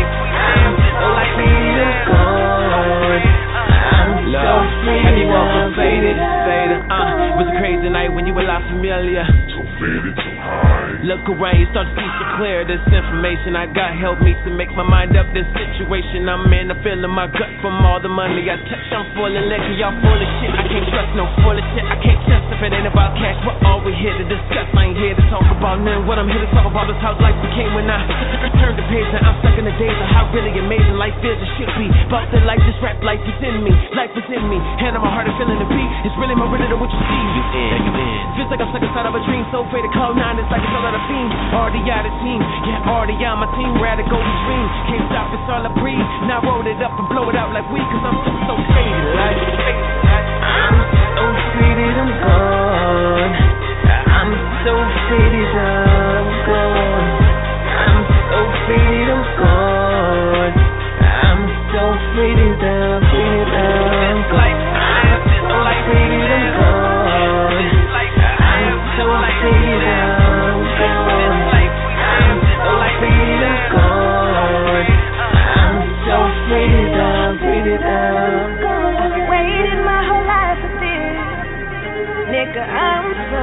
Speaker 17: Have you walked faded, faded, uh was a crazy night when you were a lot familiar. So faded, so high. Look around, you start to see so clear. This information I got helped me to make my mind up. This situation I'm in, I'm feeling my gut from all the money I touch. I'm full of liquor, y'all full of shit. I can't trust no full of shit. I can't trust if it ain't about cash. We're all we here to discuss. I ain't here to talk about none. What I'm here to talk about is how life became when I turned the page. Now I'm stuck in the days of how really amazing life is and should be. About the life, this rap life is in me. Life is in me. Hand on my heart and feeling the beat. It's really my rhythm to what you see. You in, you in. Feels like I'm stuck inside of a dream. So faded, call nine. It's like it's all out of fiend. Already out of team. Yeah, already on my team. We're at a golden dream. Can't stop, it's all I breathe. Now roll it up and blow it out like weed. Cause I'm so, so faded. Like, I'm so faded, I'm gone. I'm so faded, I'm gone. I'm so faded, I'm gone. I'm so faded, I'm faded, I'm gone. I'm so faded, I'm gone. I'm so faded, I'm gone. I'm so faded, I'm gone. I'm so faded, I'm faded, I'm gone.
Speaker 19: Waited my whole life for this, nigga. I'm so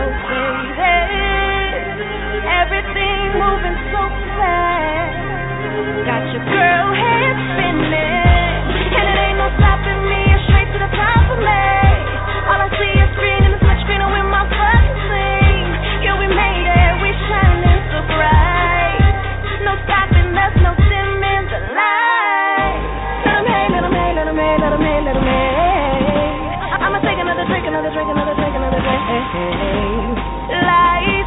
Speaker 19: faded. Everything moving so fast. Got your girl head spinning, and it ain't no stopping me. I'm straight to the top of me. All I see is green and this much greener with my fucking sing. Yeah, we made it, we shining so bright. No stopping us, no dimming the light. Let 'em hate, let 'em hate, let 'em hate, let 'em hate, let 'em hate. I'ma take another drink, another drink, another drink, another drink. Lights,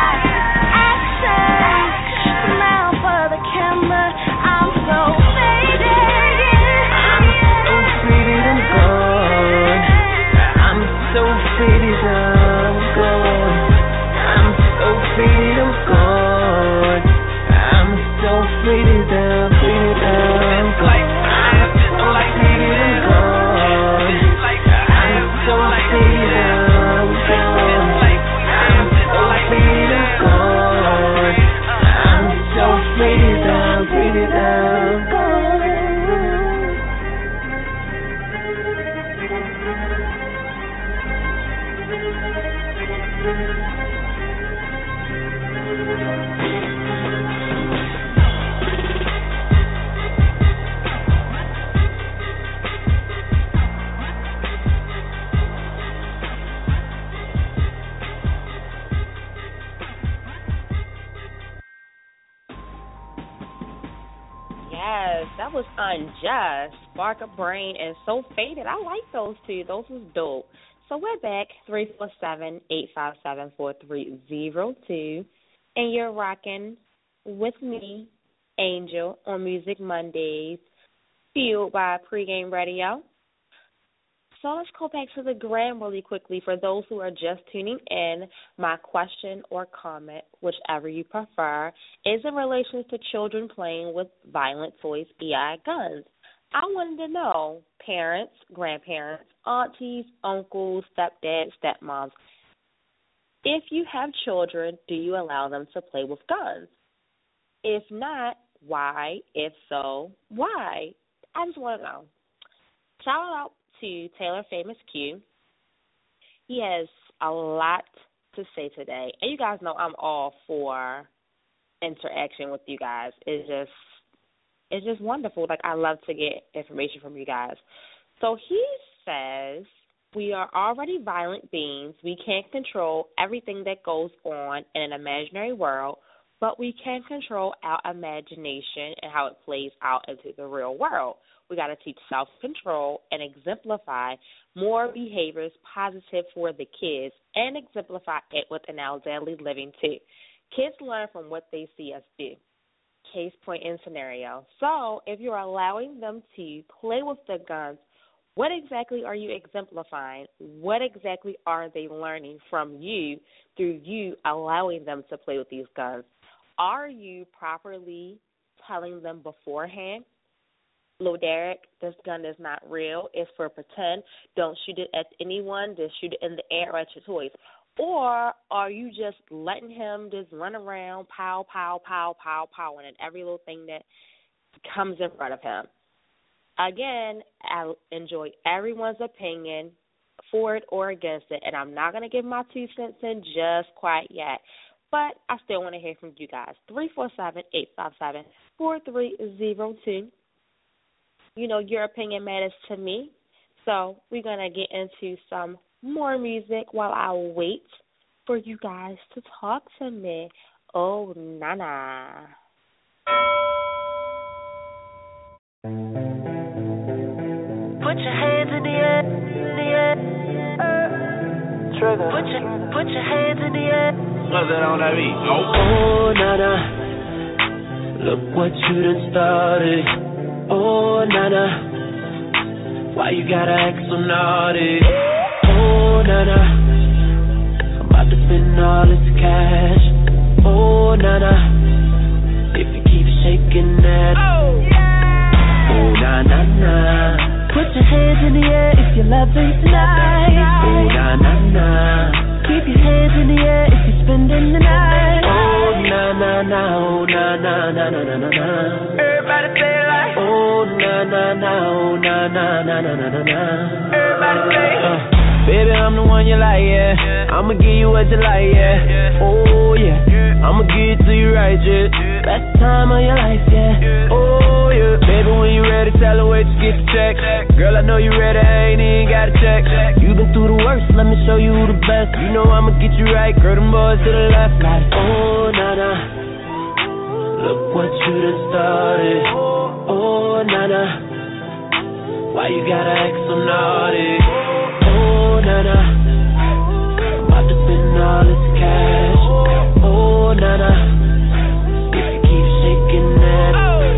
Speaker 19: action. Smile for the camera. I'm so faded.
Speaker 17: I'm so faded, I'm gone. I'm so faded, I'm gone. I'm so faded, I'm gone. I'm so faded, I'm faded, I'm gone. I'm so faded, I'm gone. I'm so faded, I'm gone. I'm so faded, I'm gone. I'm so faded, I'm faded, I'm gone.
Speaker 6: Yes, that was Unjust, Spark a Brain, and So Faded. I like those two. Those was dope. So we're back, three four seven, eight five seven, four three zero two, and you're rocking with me, Angel, on Music Mondays, fueled by Pregame Radio. So let's go back to the gram really quickly. For those who are just tuning in, my question or comment, whichever you prefer, is in relation to children playing with violent toys, B I guns. I wanted to know, parents, grandparents, aunties, uncles, stepdads, stepmoms, if you have children, do you allow them to play with guns? If not, why? If so, why? I just want to know. Shout out to Taylor Famous Q. He has a lot to say today, and you guys know I'm all for interaction with you guys. It's just it's just wonderful. Like, I love to get information from you guys. So he says, we are already violent beings. We can't control everything that goes on in an imaginary world, but we can control our imagination and how it plays out into the real world. We got to teach self-control and exemplify more behaviors positive for the kids and exemplify it within our daily living too. Kids learn from what they see us do. Case point in scenario. So if you're allowing them to play with the guns, what exactly are you exemplifying? What exactly are they learning from you through you allowing them to play with these guns? Are you properly telling them beforehand, Lil Derek, this gun is not real, it's for pretend, don't shoot it at anyone, just shoot it in the air or at your toys? Or are you just letting him just run around, pow, pow, pow, pow, pow, and every little thing that comes in front of him? Again, I enjoy everyone's opinion for it or against it, and I'm not going to give my two cents in just quite yet. But I still want to hear from you guys. three four seven, eight five seven, four three zero two. You know, your opinion matters to me. So we're going to get into some more music while I wait for you guys to talk to me. Oh, na-na.
Speaker 17: Put your hands in the air, in the air. Trigger. Put your, put your hands in the air.
Speaker 10: What's that on that beat? Oh,
Speaker 17: oh na-na. Look what you done started. Oh, na-na. Why you gotta act so naughty? Oh, na-na. I'm about to spend all this cash. Oh, na-na. If you keep shaking that. Oh, yeah. Oh, na-na-na. Put your hands in the air if you're loving tonight. Oh, na-na-na. Keep your hands in the air if you're spending the night. Oh, na-na-na. Oh, na-na-na-na-na-na-na. Everybody say it like. Oh, na-na-na. Oh, na-na-na-na-na-na-na. Everybody say it. Uh, baby, I'm the one you like, yeah. I'ma give you what you like, yeah. Oh, yeah. I'ma give it to you right, yeah. Best time of your life, yeah. Oh, yeah. Baby, when you ready, tell her wait to get the check. Girl, I know you ready, I ain't even got to check. You been through the worst, let me show you who the best. You know I'ma get you right, girl, them boys to the left. Like, oh, na-na. Look what you done started. Oh, na-na. Why you gotta act so naughty? Oh, na-na. I'm about to spend all this cash. Oh, na-na. If you keep shaking that.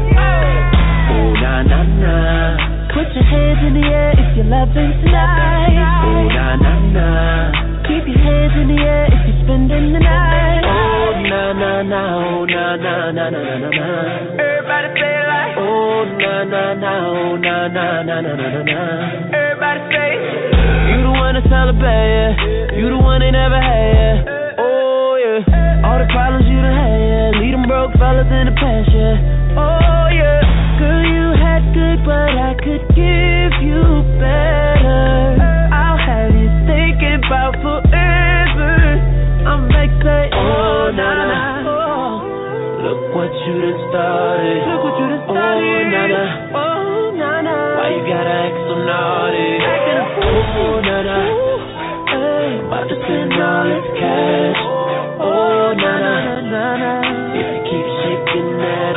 Speaker 17: Oh, na-na-na. Put your hands in the air if you're loving tonight. Oh, na-na-na. Keep your hands in the air if you're spending the night. Oh, na-na-na. Oh, na-na-na-na-na-na. Everybody say it like. Oh, na-na-na. Oh, na-na-na-na-na-na. Everybody say it. You the one that's hella bad, yeah. You the one they never had, yeah. Oh, yeah. All the problems you done had, yeah. Leave them broke fellas in the past, yeah. Oh, yeah. Girl, you had good, but I could give you better. I'll have you thinking about forever. I'm like, say, oh, na-na. Oh. Look what you done started. Look what you done started. Oh, na-na. Oh, na-na. Why you gotta act so naughty? Oh, na-na. Hey, about to spend all this cash. Oh, na-na. If you keep shaking that.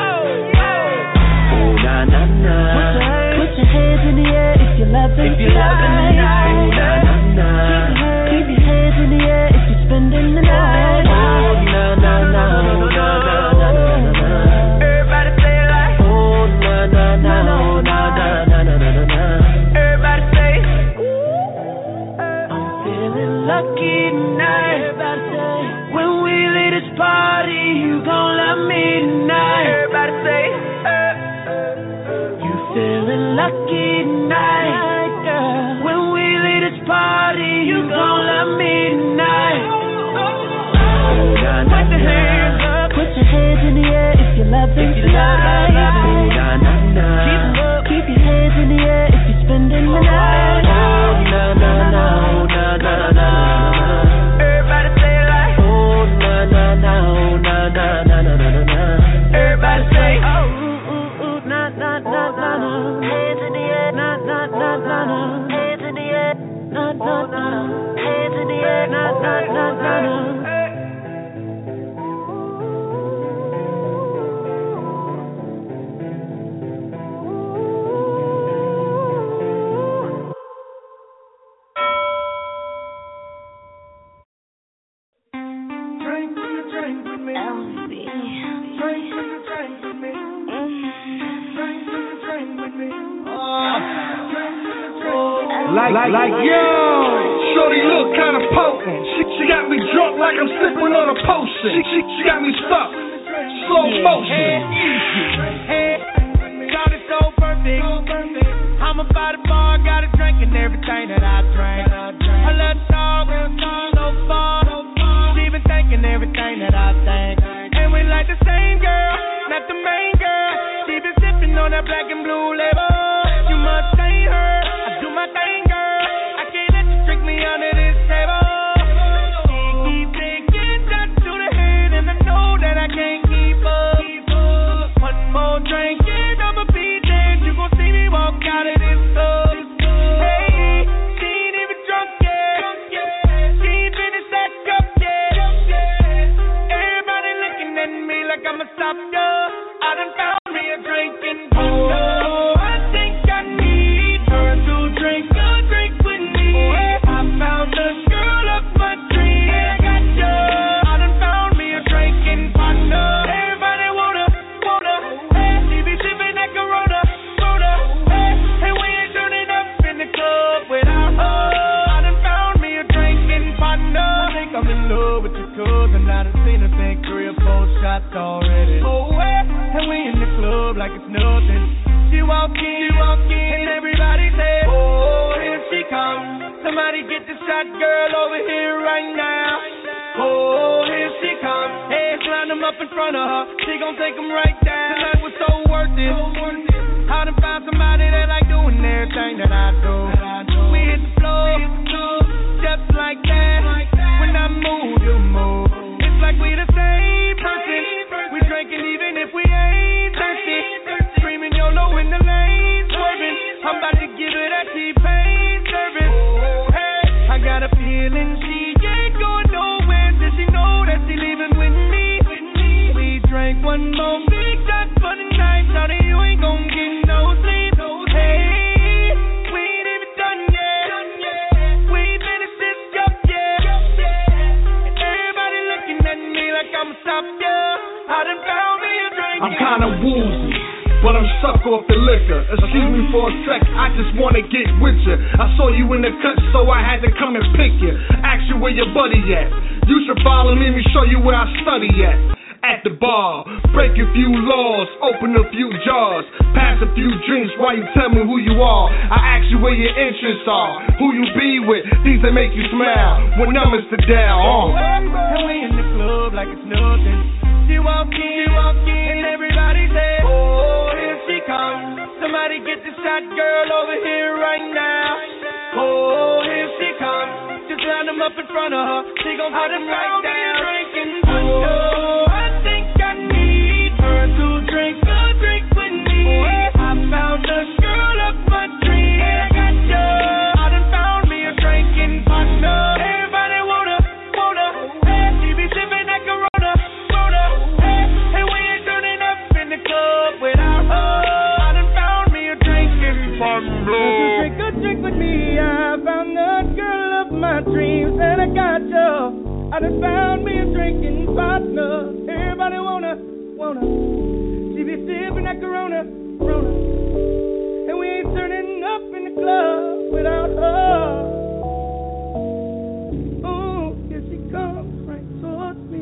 Speaker 17: Oh, na-na-na. Put your hands in the air if you're loving if you're loving tonight. Oh, na-na-na. Keep your hands in the air if you're spending the night. Oh, na-na-na. Oh, na-na-na-na-na-na. Everybody say it like. Oh, na-na-na. Oh, na-na-na-na-na-na. Everybody say it. I'm feeling lucky tonight. Everybody say it. When we leave this party, you gon' love me tonight. Everybody say it. You feeling lucky tonight, girl. When we leave this party, you gon' love me tonight. Oh, na-na-na. Put your hands up. Put your hands in the air if you're loving if you tonight. Love, love, love. Oh, na-na-na. Keep, keep your hands in the air if you're spending the night. Oh, na-na-na. Oh, na-na-na. Everybody say it like. na. Hands in the air, na na na. Hands in the air, na na na na.
Speaker 15: Like, like, like, yo, shorty look kinda potent. She, she got me drunk like I'm sipping on a potion. She, she, she got me stuck, slow motion.
Speaker 13: Hey, God is so perfect. I'm about the bar, got a drink and everything that I drank. I let the dog so far. She been thinking everything that I think. And we like the same girl, not the main girl. She been sipping on that black and blue label. You must say her, I do my thing. Already. Oh, and we in the club like it's nothing. She walk in, she walk in, and everybody say, oh, here she comes. Somebody get the shot girl over here right now. Oh, here she comes. Hey, line them up in front of her. She gon' take them right down. Tonight was so worth it. How to find somebody that like doing everything that I do. We hit the floor, just like that. When I move, you move. It's like we the same person. We drinking even if we ain't thirsty. Screaming YOLO in the lane, swerving. I'm about to give her that T-Pain service. Hey, I got a feeling she ain't going nowhere. Does she know that she leaving with me? We drank one more big shot for the night. Shawty, you ain't gon' get no sleep. Hey, we ain't even done yet. We ain't finished this up yet. Everybody looking at me like I'ma stop ya. I done found me a drink.
Speaker 15: I'm kinda woozy, but I'm stuck off the liquor. Excuse me for a sec, I just wanna get with you. I saw you in the cut, so I had to come and pick you. Ask you where your buddy at. You should follow me, let me show you where I study at. At the bar, break a few laws, open a few jars, pass a few drinks while you tell me who you are. I ask you where your interests are, who you be with, things that make you smile, when numbers to down. Oh.
Speaker 13: And we in the club like it's nothing. She walk in, she walk in, and everybody say, oh, here she comes. Somebody get the shot girl over here right now. Oh, here she comes. Just line them up in front of her. She gon' put them right down. Drinking. Oh, I think I need her to drink a drink with me. I found the girl of my dreams. I got you. I done found me a drinking partner. Everybody wanna, wanna. She be sipping that Corona, Corona. And we ain't turning up in the club without her. I done found me a drinking partner. Drink a drink with me. I found the girl of my dreams, and I got you. I done found me a drinking partner. Everybody wanna, wanna. She be sipping that Corona, Corona. And we ain't turning up in the club without her. Ooh, here she comes right towards me.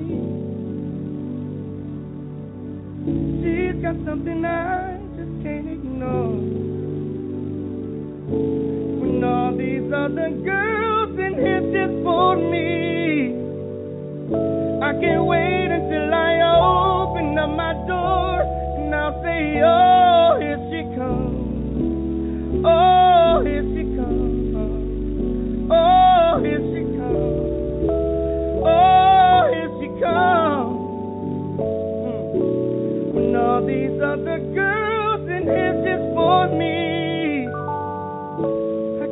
Speaker 13: She's got something I just can't ignore. When all these other girls in here just for me, I can't wait until I open up my door and I'll say, oh, here she comes. Oh, here she comes. Oh, here she comes. Oh, here she comes. Hmm. When all these other girls in here just for me, I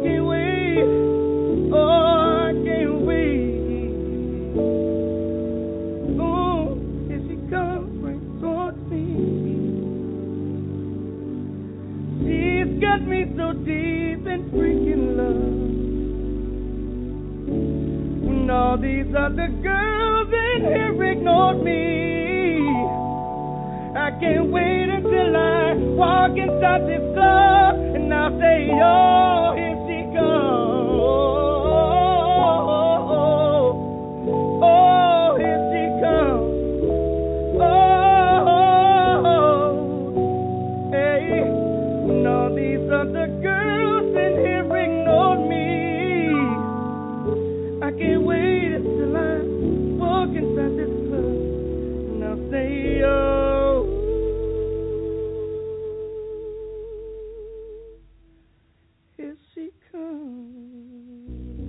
Speaker 13: all these other girls in here ignored me. I can't wait until I walk inside this club and I'll say, oh, here she comes. Oh, here she comes. Oh, hey, and all these other girls in here ignored me. I can't wait until I walk inside this club and I'll say, oh, here she comes.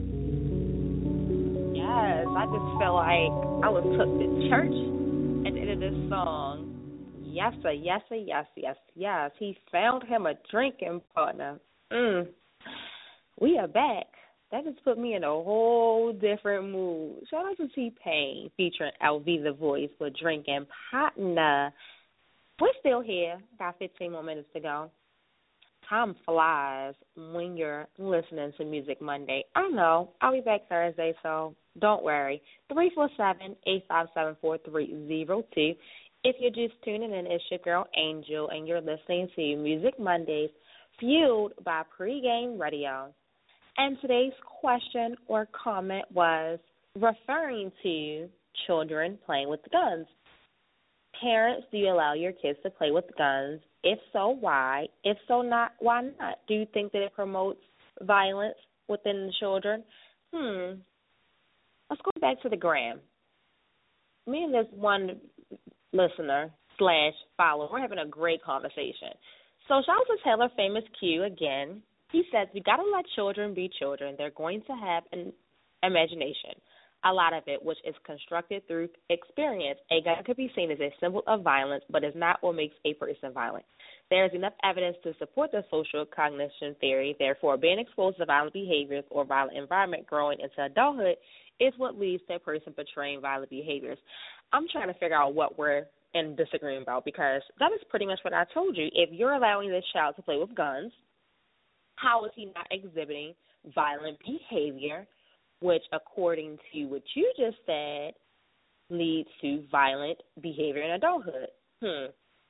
Speaker 6: Yes, I just felt like I was took to church at the end of this song. Yes, sir, yes, sir, yes, yes, yes. He found him a drinking partner. Mm. We are back. That just put me in a whole different mood. Shout out to T-Pain featuring L V The Voice with Drinking Partner. We're still here. Got fifteen more minutes to go. Time flies when you're listening to Music Monday. I know. I'll be back Thursday, so don't worry. three four seven, eight five seven, four three zero two. If you're just tuning in, it's your girl Angel, and you're listening to Music Mondays, fueled by Pregame Radio. And today's question or comment was referring to children playing with guns. Parents, do you allow your kids to play with guns? If so, why? If so, not why not? Do you think that it promotes violence within the children? Hmm. Let's go back to the gram. Me and this one listener slash follower, we're having a great conversation. So shout out to Taylor Famous Q again. He says, we got to let children be children. They're going to have an imagination, a lot of it, which is constructed through experience. A gun could be seen as a symbol of violence, but is not what makes a person violent. There is enough evidence to support the social cognition theory. Therefore, being exposed to violent behaviors or violent environment growing into adulthood is what leads to a person portraying violent behaviors. I'm trying to figure out what we're in disagreement about, because that is pretty much what I told you. If you're allowing this child to play with guns, how is he not exhibiting violent behavior, which, according to what you just said, leads to violent behavior in adulthood? Hmm.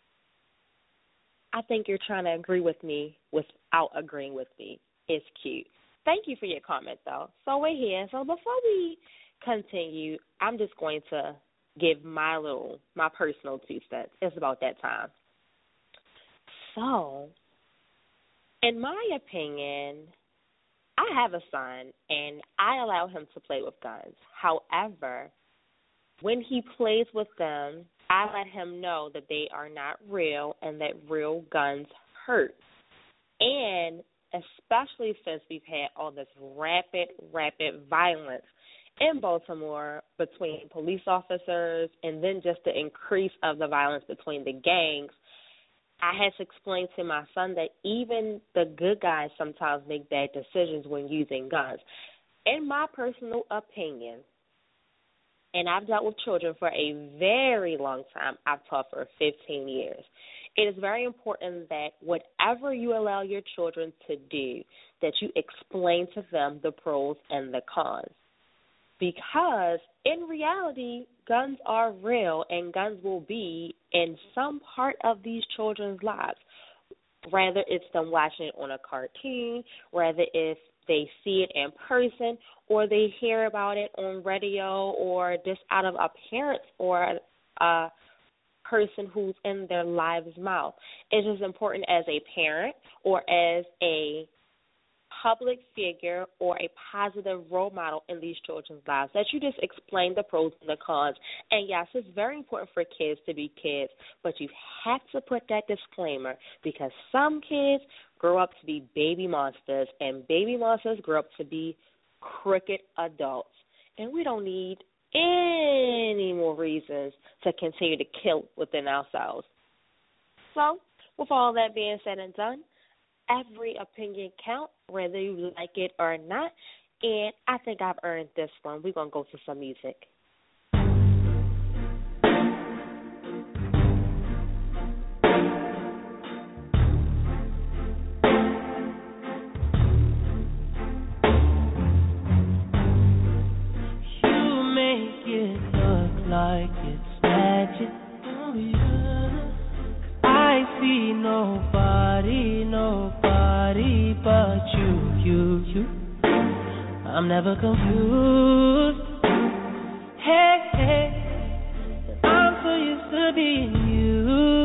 Speaker 6: I think you're trying to agree with me without agreeing with me. It's cute. Thank you for your comment, though. So we're here. So before we continue, I'm just going to give my little, my personal two cents. It's about that time. So, in my opinion, I have a son, and I allow him to play with guns. However, when he plays with them, I let him know that they are not real and that real guns hurt. And especially since we've had all this rapid, rapid violence in Baltimore between police officers, and then just the increase of the violence between the gangs, I had to explain to my son that even the good guys sometimes make bad decisions when using guns. In my personal opinion, and I've dealt with children for a very long time, I've taught for fifteen years, it is very important that whatever you allow your children to do, that you explain to them the pros and the cons. Because in reality, guns are real, and guns will be in some part of these children's lives. Rather it's them watching it on a cartoon, rather if they see it in person, or they hear about it on radio, or just out of a parent's or a person who's in their lives' mouth. It's just important as a parent or as a public figure or a positive role model in these children's lives that you just explain the pros and the cons. And yes, it's very important for kids to be kids, but you have to put that disclaimer, because some kids grow up to be baby monsters, and baby monsters grow up to be crooked adults. And we don't need any more reasons to continue to kill within ourselves. So, with all that being said and done, every opinion counts, whether you like it or not, and I think I've earned this one. We're going to go to some music.
Speaker 13: You
Speaker 17: like it's magic. Oh, yeah. I see nobody, nobody but you, you, you. I'm never confused. Hey, hey, I'm so used to being you.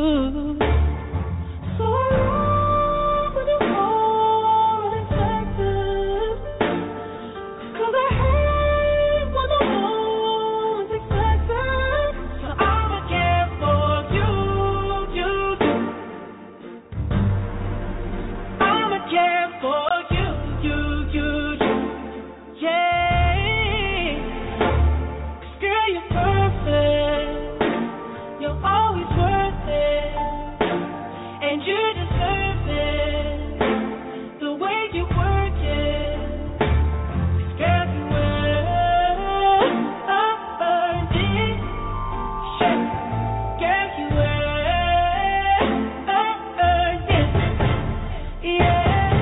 Speaker 17: So long when you're all in Texas, 'cause I hate when the one's expected. So I'ma care for you, you, you. I'ma care for you, you, you, you. Yeah, 'cause girl, you're perfect. You're always worth it, and you deserve it. The way you work it, 'cause girl, you earned it. Yeah, girl, you earned it. Yeah,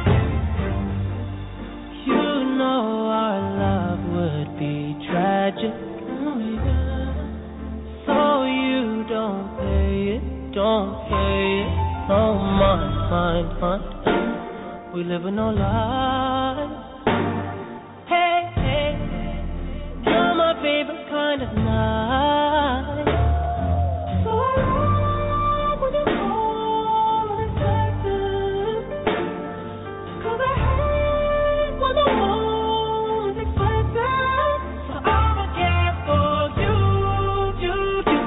Speaker 17: you know our love would be tragic. Oh, yeah. So you don't pay it, don't pay it. Oh, mine, mine, mine. We live with no lies. Hey, hey, you're my favorite kind of night. So long when you're all in Texas, 'cause I hate when the one's expected. So I'ma care for you, you, you.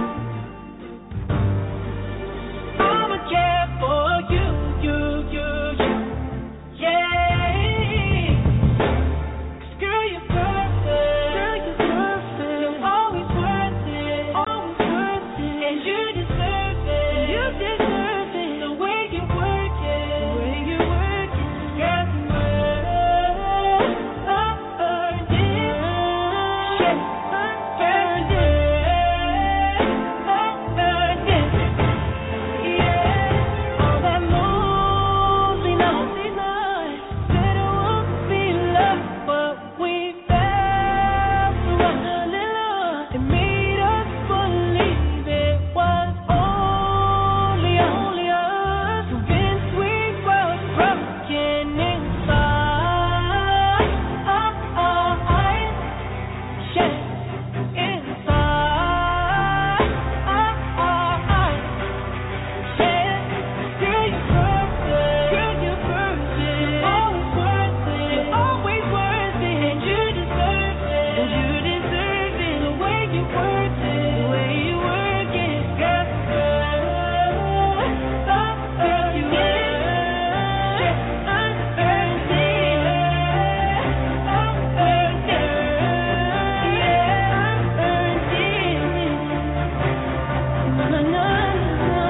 Speaker 17: I'ma care for you, you, you, you. Yeah, 'cause girl, you're perfect. Girl, you're perfect. You're always worth it, always worth it, and you deserve it. You deserve it. The way you work it, the way you work it, girl, you earned it. Yeah, earned it. Earned it. Yeah, all that lonely night, said it won't be love, but we fell for one love. It made us believe it was only, only us. Convinced we were broken inside. Yeah, inside. Yeah, girl, you're perfect. Girl, you're perfect. Always worth it. You're always worth it, and you deserve it. And you deserve it. The way you work it, the way you work it, girl, girl, you earned it. Earned it. Earned it. Yeah, earned it. Na na na na.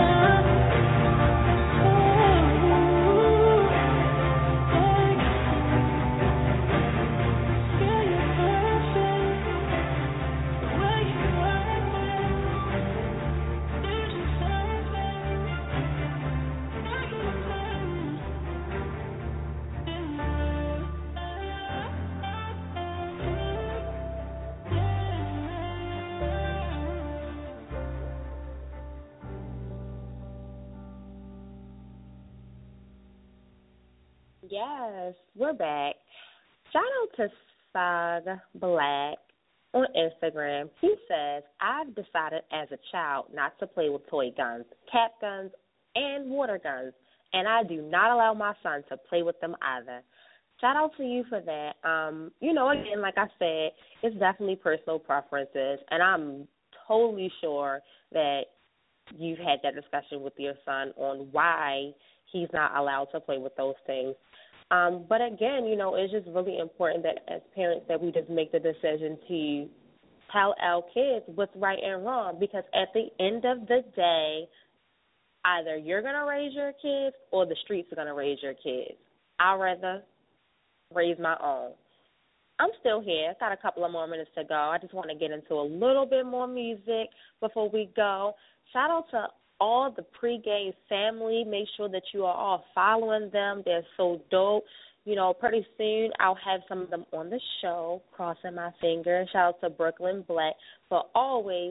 Speaker 6: Yes, we're back. Shout out to Sag Black on Instagram. He says, I've decided as a child not to play with toy guns, cap guns, and water guns, and I do not allow my son to play with them either. Shout out to you for that. Um, you know, again, like I said, it's definitely personal preferences, and I'm totally sure that you've had that discussion with your son on why he's not allowed to play with those things. Um, but again, you know, it's just really important that as parents that we just make the decision to tell our kids what's right and wrong, because at the end of the day, either you're going to raise your kids or the streets are going to raise your kids. I'd rather raise my own. I'm still here. I've got a couple of more minutes to go. I just want to get into a little bit more music before we go. Shout out to all the pregame family. Make sure that you are all following them. They're so dope. You know, pretty soon I'll have some of them on the show, crossing my fingers. Shout out to Brooklyn Black for always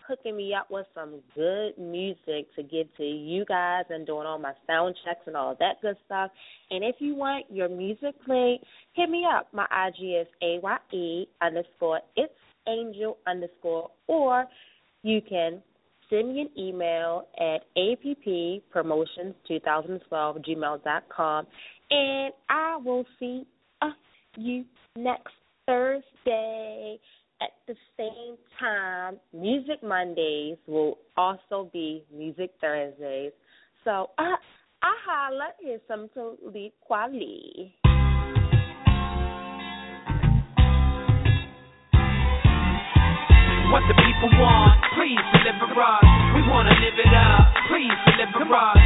Speaker 6: hooking me up with some good music to give to you guys and doing all my sound checks and all that good stuff. And if you want your music played, hit me up. My I G is A Y E underscore it's angel underscore, or you can send me an email at apppromotions2012 gmail dot com, and I will see uh, you next Thursday at the same time. Music Mondays will also be Music Thursdays. So, uh, I holla, here's some Talib Kweli.
Speaker 20: What the people want, please deliver us. We want to live it up, please deliver us.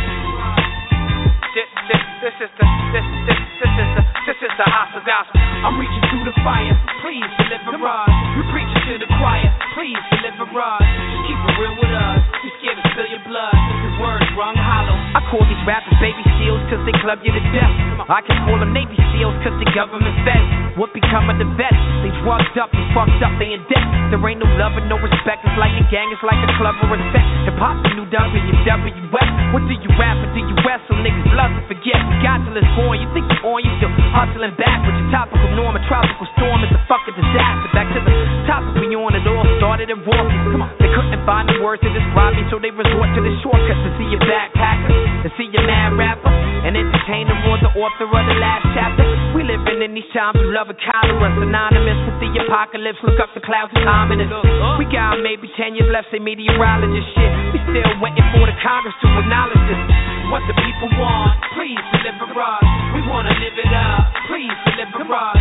Speaker 20: This, this, this is the, this, this, this is the, this is the hostile gospel. I'm reaching through the fire, please deliver us. We preaching to the choir, please deliver us. Just keep it real with us. We scared to spill your blood. Your words rung hollow. I call these rappers baby seals cause they club you to death. I can call them Navy SEALs cause they government feds. What become of the vets? They drugged up, they fucked up, they in debt. There ain't no love and no respect. It's like a gang, it's like a club or a set. Hip hop the new W W F. What do you rap or do you wrestle? Niggas love to forget. We got till it's born. You think you're on, you still hustling back with your topical norm. A tropical storm is a fucking disaster. Back to the topic we on, it all started in Rorschach. Come on, they couldn't find the words to describe me, so they resort to the shortcuts to see your backpacker, to see your mad rapper, and entertain them on the author of the last chapter. We living in these times of love and cholera, synonymous with the apocalypse. Look up the clouds and ominous. We got maybe ten years left, say meteorologist shit. We still waiting for the Congress to acknowledge this. What the people want, please deliver us. We want to live it up, please deliver us.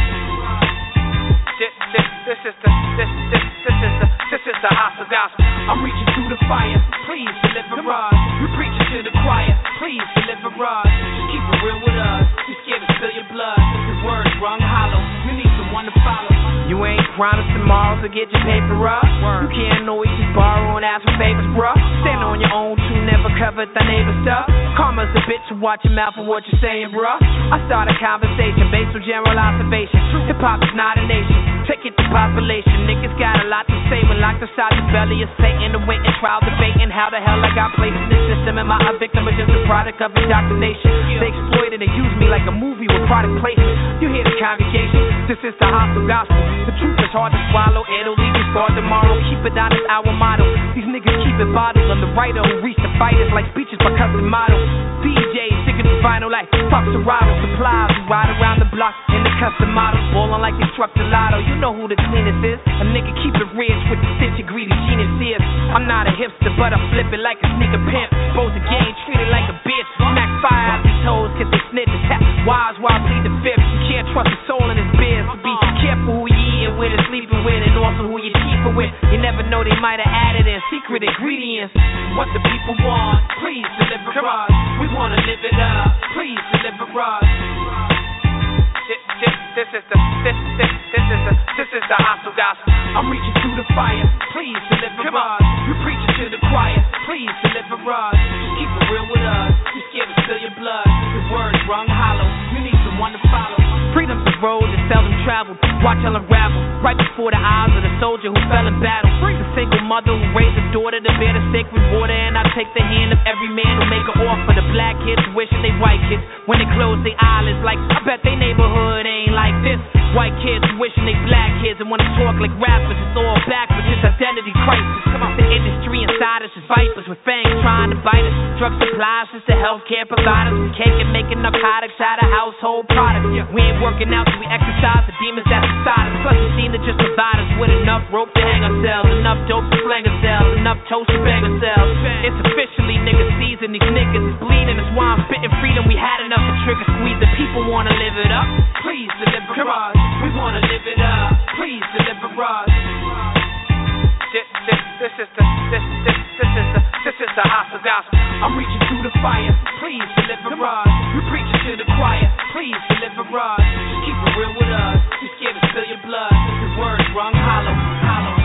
Speaker 20: This, this, this is the, this, this, this is the, this is the hostile gospel. I'm reaching through the fire, please deliver us. We preaching to the choir, please deliver us. Just keep it real with us. We scared to spill your blood. Your words rung hollow. You need someone to follow. You ain't promised tomorrow to get your paper up. You can't always just borrow and ask for favors, bruh. Stand on your own too, never cover the neighbor stuff. Karma's a bitch, so watch your mouth for what you're saying, bruh. I start a conversation based on general observation. Hip hop is not a nation. Take it to population. Niggas got a lot to say when locked inside the belly of Satan. Awaiting trial, debating how the hell I got placed in the system. Am I a victim or just a product of indoctrination? They exploited and used me like a movie with product placement. You hear the congregation? This is the hostile gospel. The truth is hard to swallow. It'll leave you scarred tomorrow. Keep it honest, our motto. These niggas keep it bottled. I'm the writer who reached the fighters like speeches by custom models. D Js sticking to vinyl like fuck Serato. Supplies who ride around the block in the custom models. Ballin' like they struck the lotto. You know who the cleanest is. A nigga keep it rich with the stitch of greedy genius is. I'm not a hipster, but I flip it like a sneaker pimp. Supposed to game, treat it like a bitch. Smack fire out these hoes cause they snitches. Wise while I plead the fifth. You can't trust a soul in his biz. So be careful who you eating with and sleeping with, and also who you keeping with. You never know, they might have added in secret ingredients. What the people want, please deliver us. We want to live it up, please deliver us. This, this, this is the, this, this, this is the, this is the hostile gospel. I'm reaching through the fire, please deliver us. You preaching to the choir, please deliver us. Just keep it real with us. We scared to spill your blood. Your words rung hollow. You need someone to follow. Freedom's the road that seldom traveled. Watch her unravel right before the eyes of the soldier who fell in battle. The single mother who raised a daughter to bear the sacred water, and I take the hand of every man who make an offer. The black kids wishing they white kids when they close their eyelids. Like I bet they neighborhood ain't like this. White kids wishing they black kids and wanna talk like rappers. It's all backwards. It's identity crisis. Come on, the industry inside us is vipers with fangs trying to bite us. Drug supplies is the healthcare providers. We cake and making narcotics out of household products. We ain't working out, so we exercise the demons that's inside us. Plus, we seem to just provide us with enough rope to hang ourselves, enough dope to flang ourselves, enough toast to bang ourselves. It's officially nigga season. These niggas is bleeding. That's why I'm spitting freedom. We had enough to trigger squeeze. The people wanna live it up. Please deliver us. We wanna live it up. Please deliver us. This, this, this is the, this, this, this is the, this is the hostile gospel. I'm reaching through the fire. Please deliver us. We preaching to the choir. Please deliver us. Just keep it real with us. We scared to spill your blood. Your words rung hollow, hollow.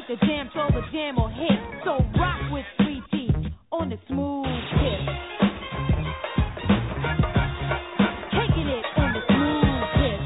Speaker 21: make the jam troll the jam or hit. So rock with three T on the smooth tip. Taking it on the smooth tip.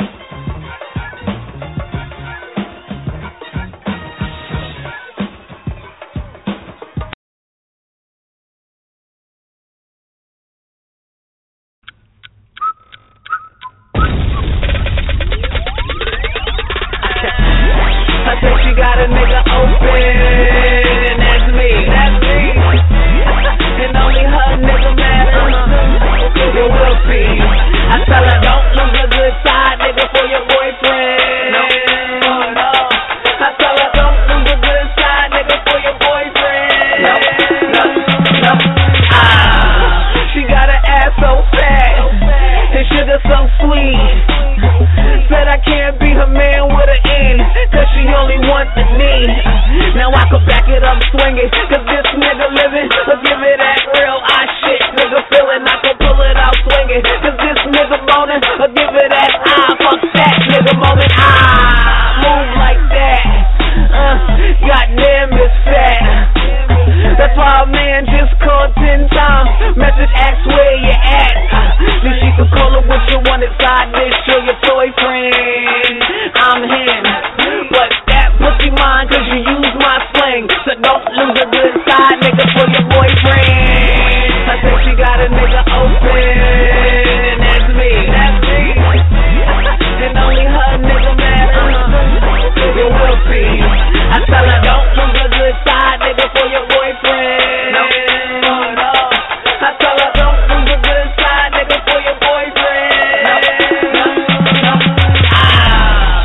Speaker 10: I think she got a nigga open, and that's me, that's me. And only her nigga matters, it will be. I tell her don't lose a good side nigga for your boyfriend. No, no, no. I tell her don't lose a good side nigga for your boyfriend. No, no, no. Ah, she got an ass so fat, and sugar so sweet. Said I can't be her man with an N, cause she only wants a knee. Now I can back it up swinging, cause this nigga living, so give it that real eye shit. Nigga feeling, I can pull it out swinging, cause this nigga moaning, so give it that eye, fuck that nigga moaning. Ah, move like that, uh, goddamn it's fat. That's why a man just called ten times, message ask where you at. Then she can call her what you want inside this, show your boyfriend I'm him. But that pussy mine cause you use my slang. So don't lose a good side nigga for your boyfriend. I think she got a nigga open, and that's me, that's me. And only her nigga matters, it will be. I tell her don't lose a good side nigga for your boyfriend. No, no, no. I tell her don't lose a good side nigga for your boyfriend. No, no, no. Ah.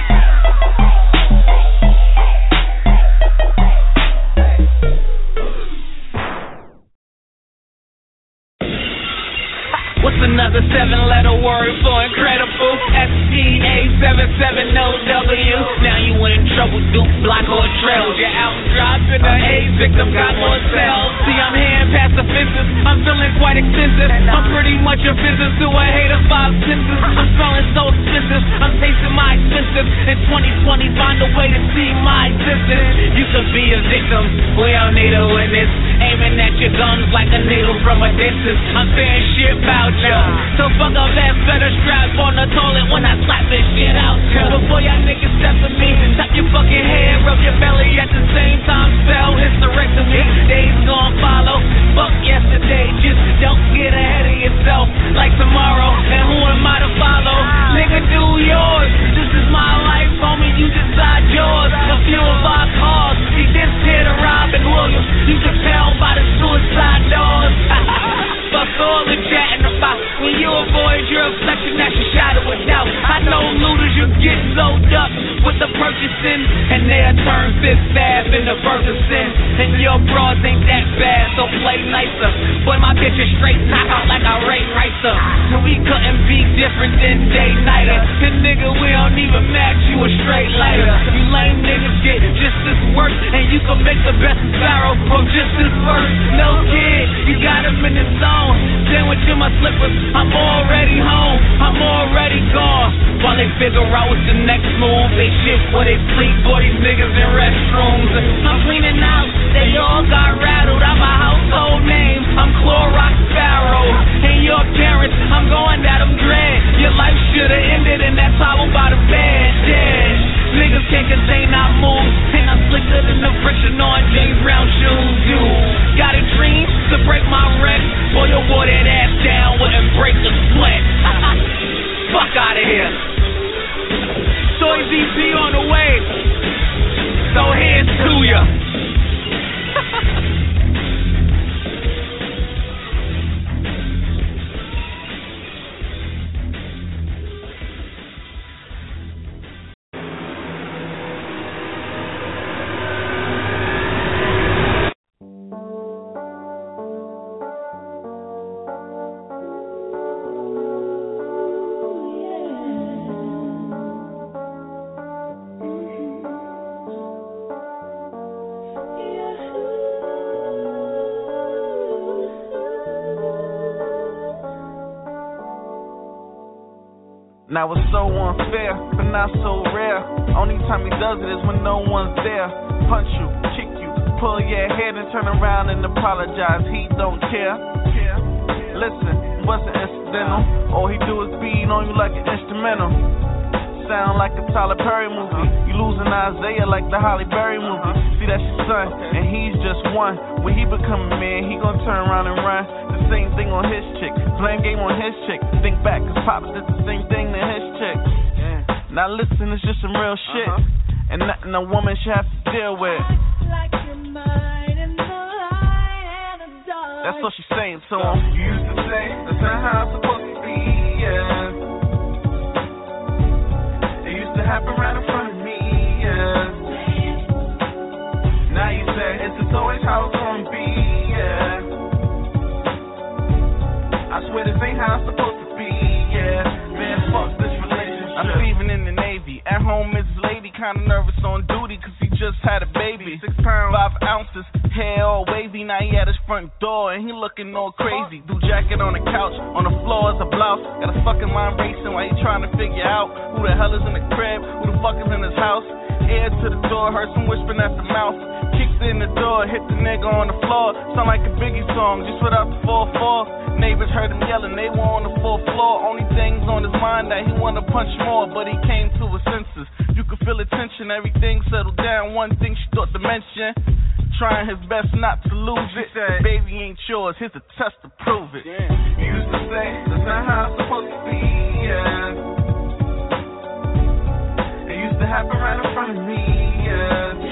Speaker 10: What's another seven-letter word for incredible? S T A seven seven O W. Now you in trouble, Duke, block or trails. You're out dropping the AIDS victim, got more cells. See, I'm hearing past the fences. I'm feeling quite extensive. I'm pretty much a business to a hater five senses. I'm smelling so expensive. I'm tasting my expensive. In twenty twenty, find a way to see my existence. You could be a victim. We don't need a witness. Aiming at your guns like a needle from a distance. I'm saying shit about you. So fuck up that better strap on the toilet when I slap this shit out you. Before y'all niggas step to me, tap your fucking head, rub your belly at the same time, spell hysterectomy. Days gon' follow. Fuck yesterday, just don't get ahead of yourself like tomorrow. And who am I to follow? Nigga, do yours. This is my life, homie, you decide yours. A few of our cars, see this here to Robin Williams. You can tell by the suicide doors. Fuck all the chatting about. When you avoid your reflection, that's your shadow of doubt. I know looters, you get sold up with the purchasing, and they'll turn Fifth Ave into Ferguson. And your bras ain't that bad, so play nicer. But my bitch is straight knock out like a Ray Ricer. So we couldn't be different than day nighter. And nigga, we don't even match you a straight lighter. You lame niggas get just this work, and you can make the best sparrow from just this verse. No kid, you got him in the zone. Sandwich in my slippers, I'm already home, I'm already gone. While they figure out what's the next move, they shift where they sleep, boy, these niggas in restrooms. I'm cleaning out, they all got rattled. I'm a household name, I'm Clorox Sparrow. And your parents, I'm going at them dread. Your life should've ended, and that's how about a bad dead. Niggas can't contain our moves, and I'm slicker than the friction on James Brown shoes. You got a dream to break my wreck, boy, you wore that ass down, wouldn't break the sweat. Fuck out of here. Soy Z P on the way, so here's to ya.
Speaker 22: Now it's so unfair, but not so rare. Only time he does it is when no one's there.
Speaker 1: punch you, kick you, pull your head and turn around and apologize. He don't care. Listen, wasn't incidental. All he do is beat on you like an instrumental. Sound like a Tyler Perry movie. You losing Isaiah like the Halle Berry movie. See, that's your son, and he's just one. When he become a man, he gon' turn around and run. The same thing on his chick. Blame game on his chick. Think back, cause Pops did the same thing to his chick. Now listen, it's just some real shit. And nothing a woman should have to deal with. That's what she's saying to him. You used to say, that's not how it's supposed to be, yeah. To happen right in front of me, yeah. Now you say it's just always how it's gonna be, yeah. I swear this ain't how it's supposed to be, yeah. Man, fuck this relationship. I'm leaving in the Navy. At home, Missus Lady kinda nervous on duty, cause he just had a baby. Six pounds, five ounces, hair all wavy. Now he at his front door and he looking all crazy. Do jacket on the couch, on the floor is a blouse. Got a fucking mind racing while he trying to figure out who the hell is in the crib, who the fuck is in his house. Ear to the door, heard some whispering at the mouth. Kicked in the door, hit the nigga on the floor. Sound like a Biggie song, just without the four four. Neighbors heard him yelling, they were on the fourth floor. Only things on his mind that he wanna punch more, but he came to his senses. You could feel the tension, everything settled down. One thing she thought to mention, trying his best not to lose it. Said, baby ain't yours, here's a test to prove it. Damn. You used to say, that's not how it's supposed to be, yeah. It used to happen right in front of me, yeah.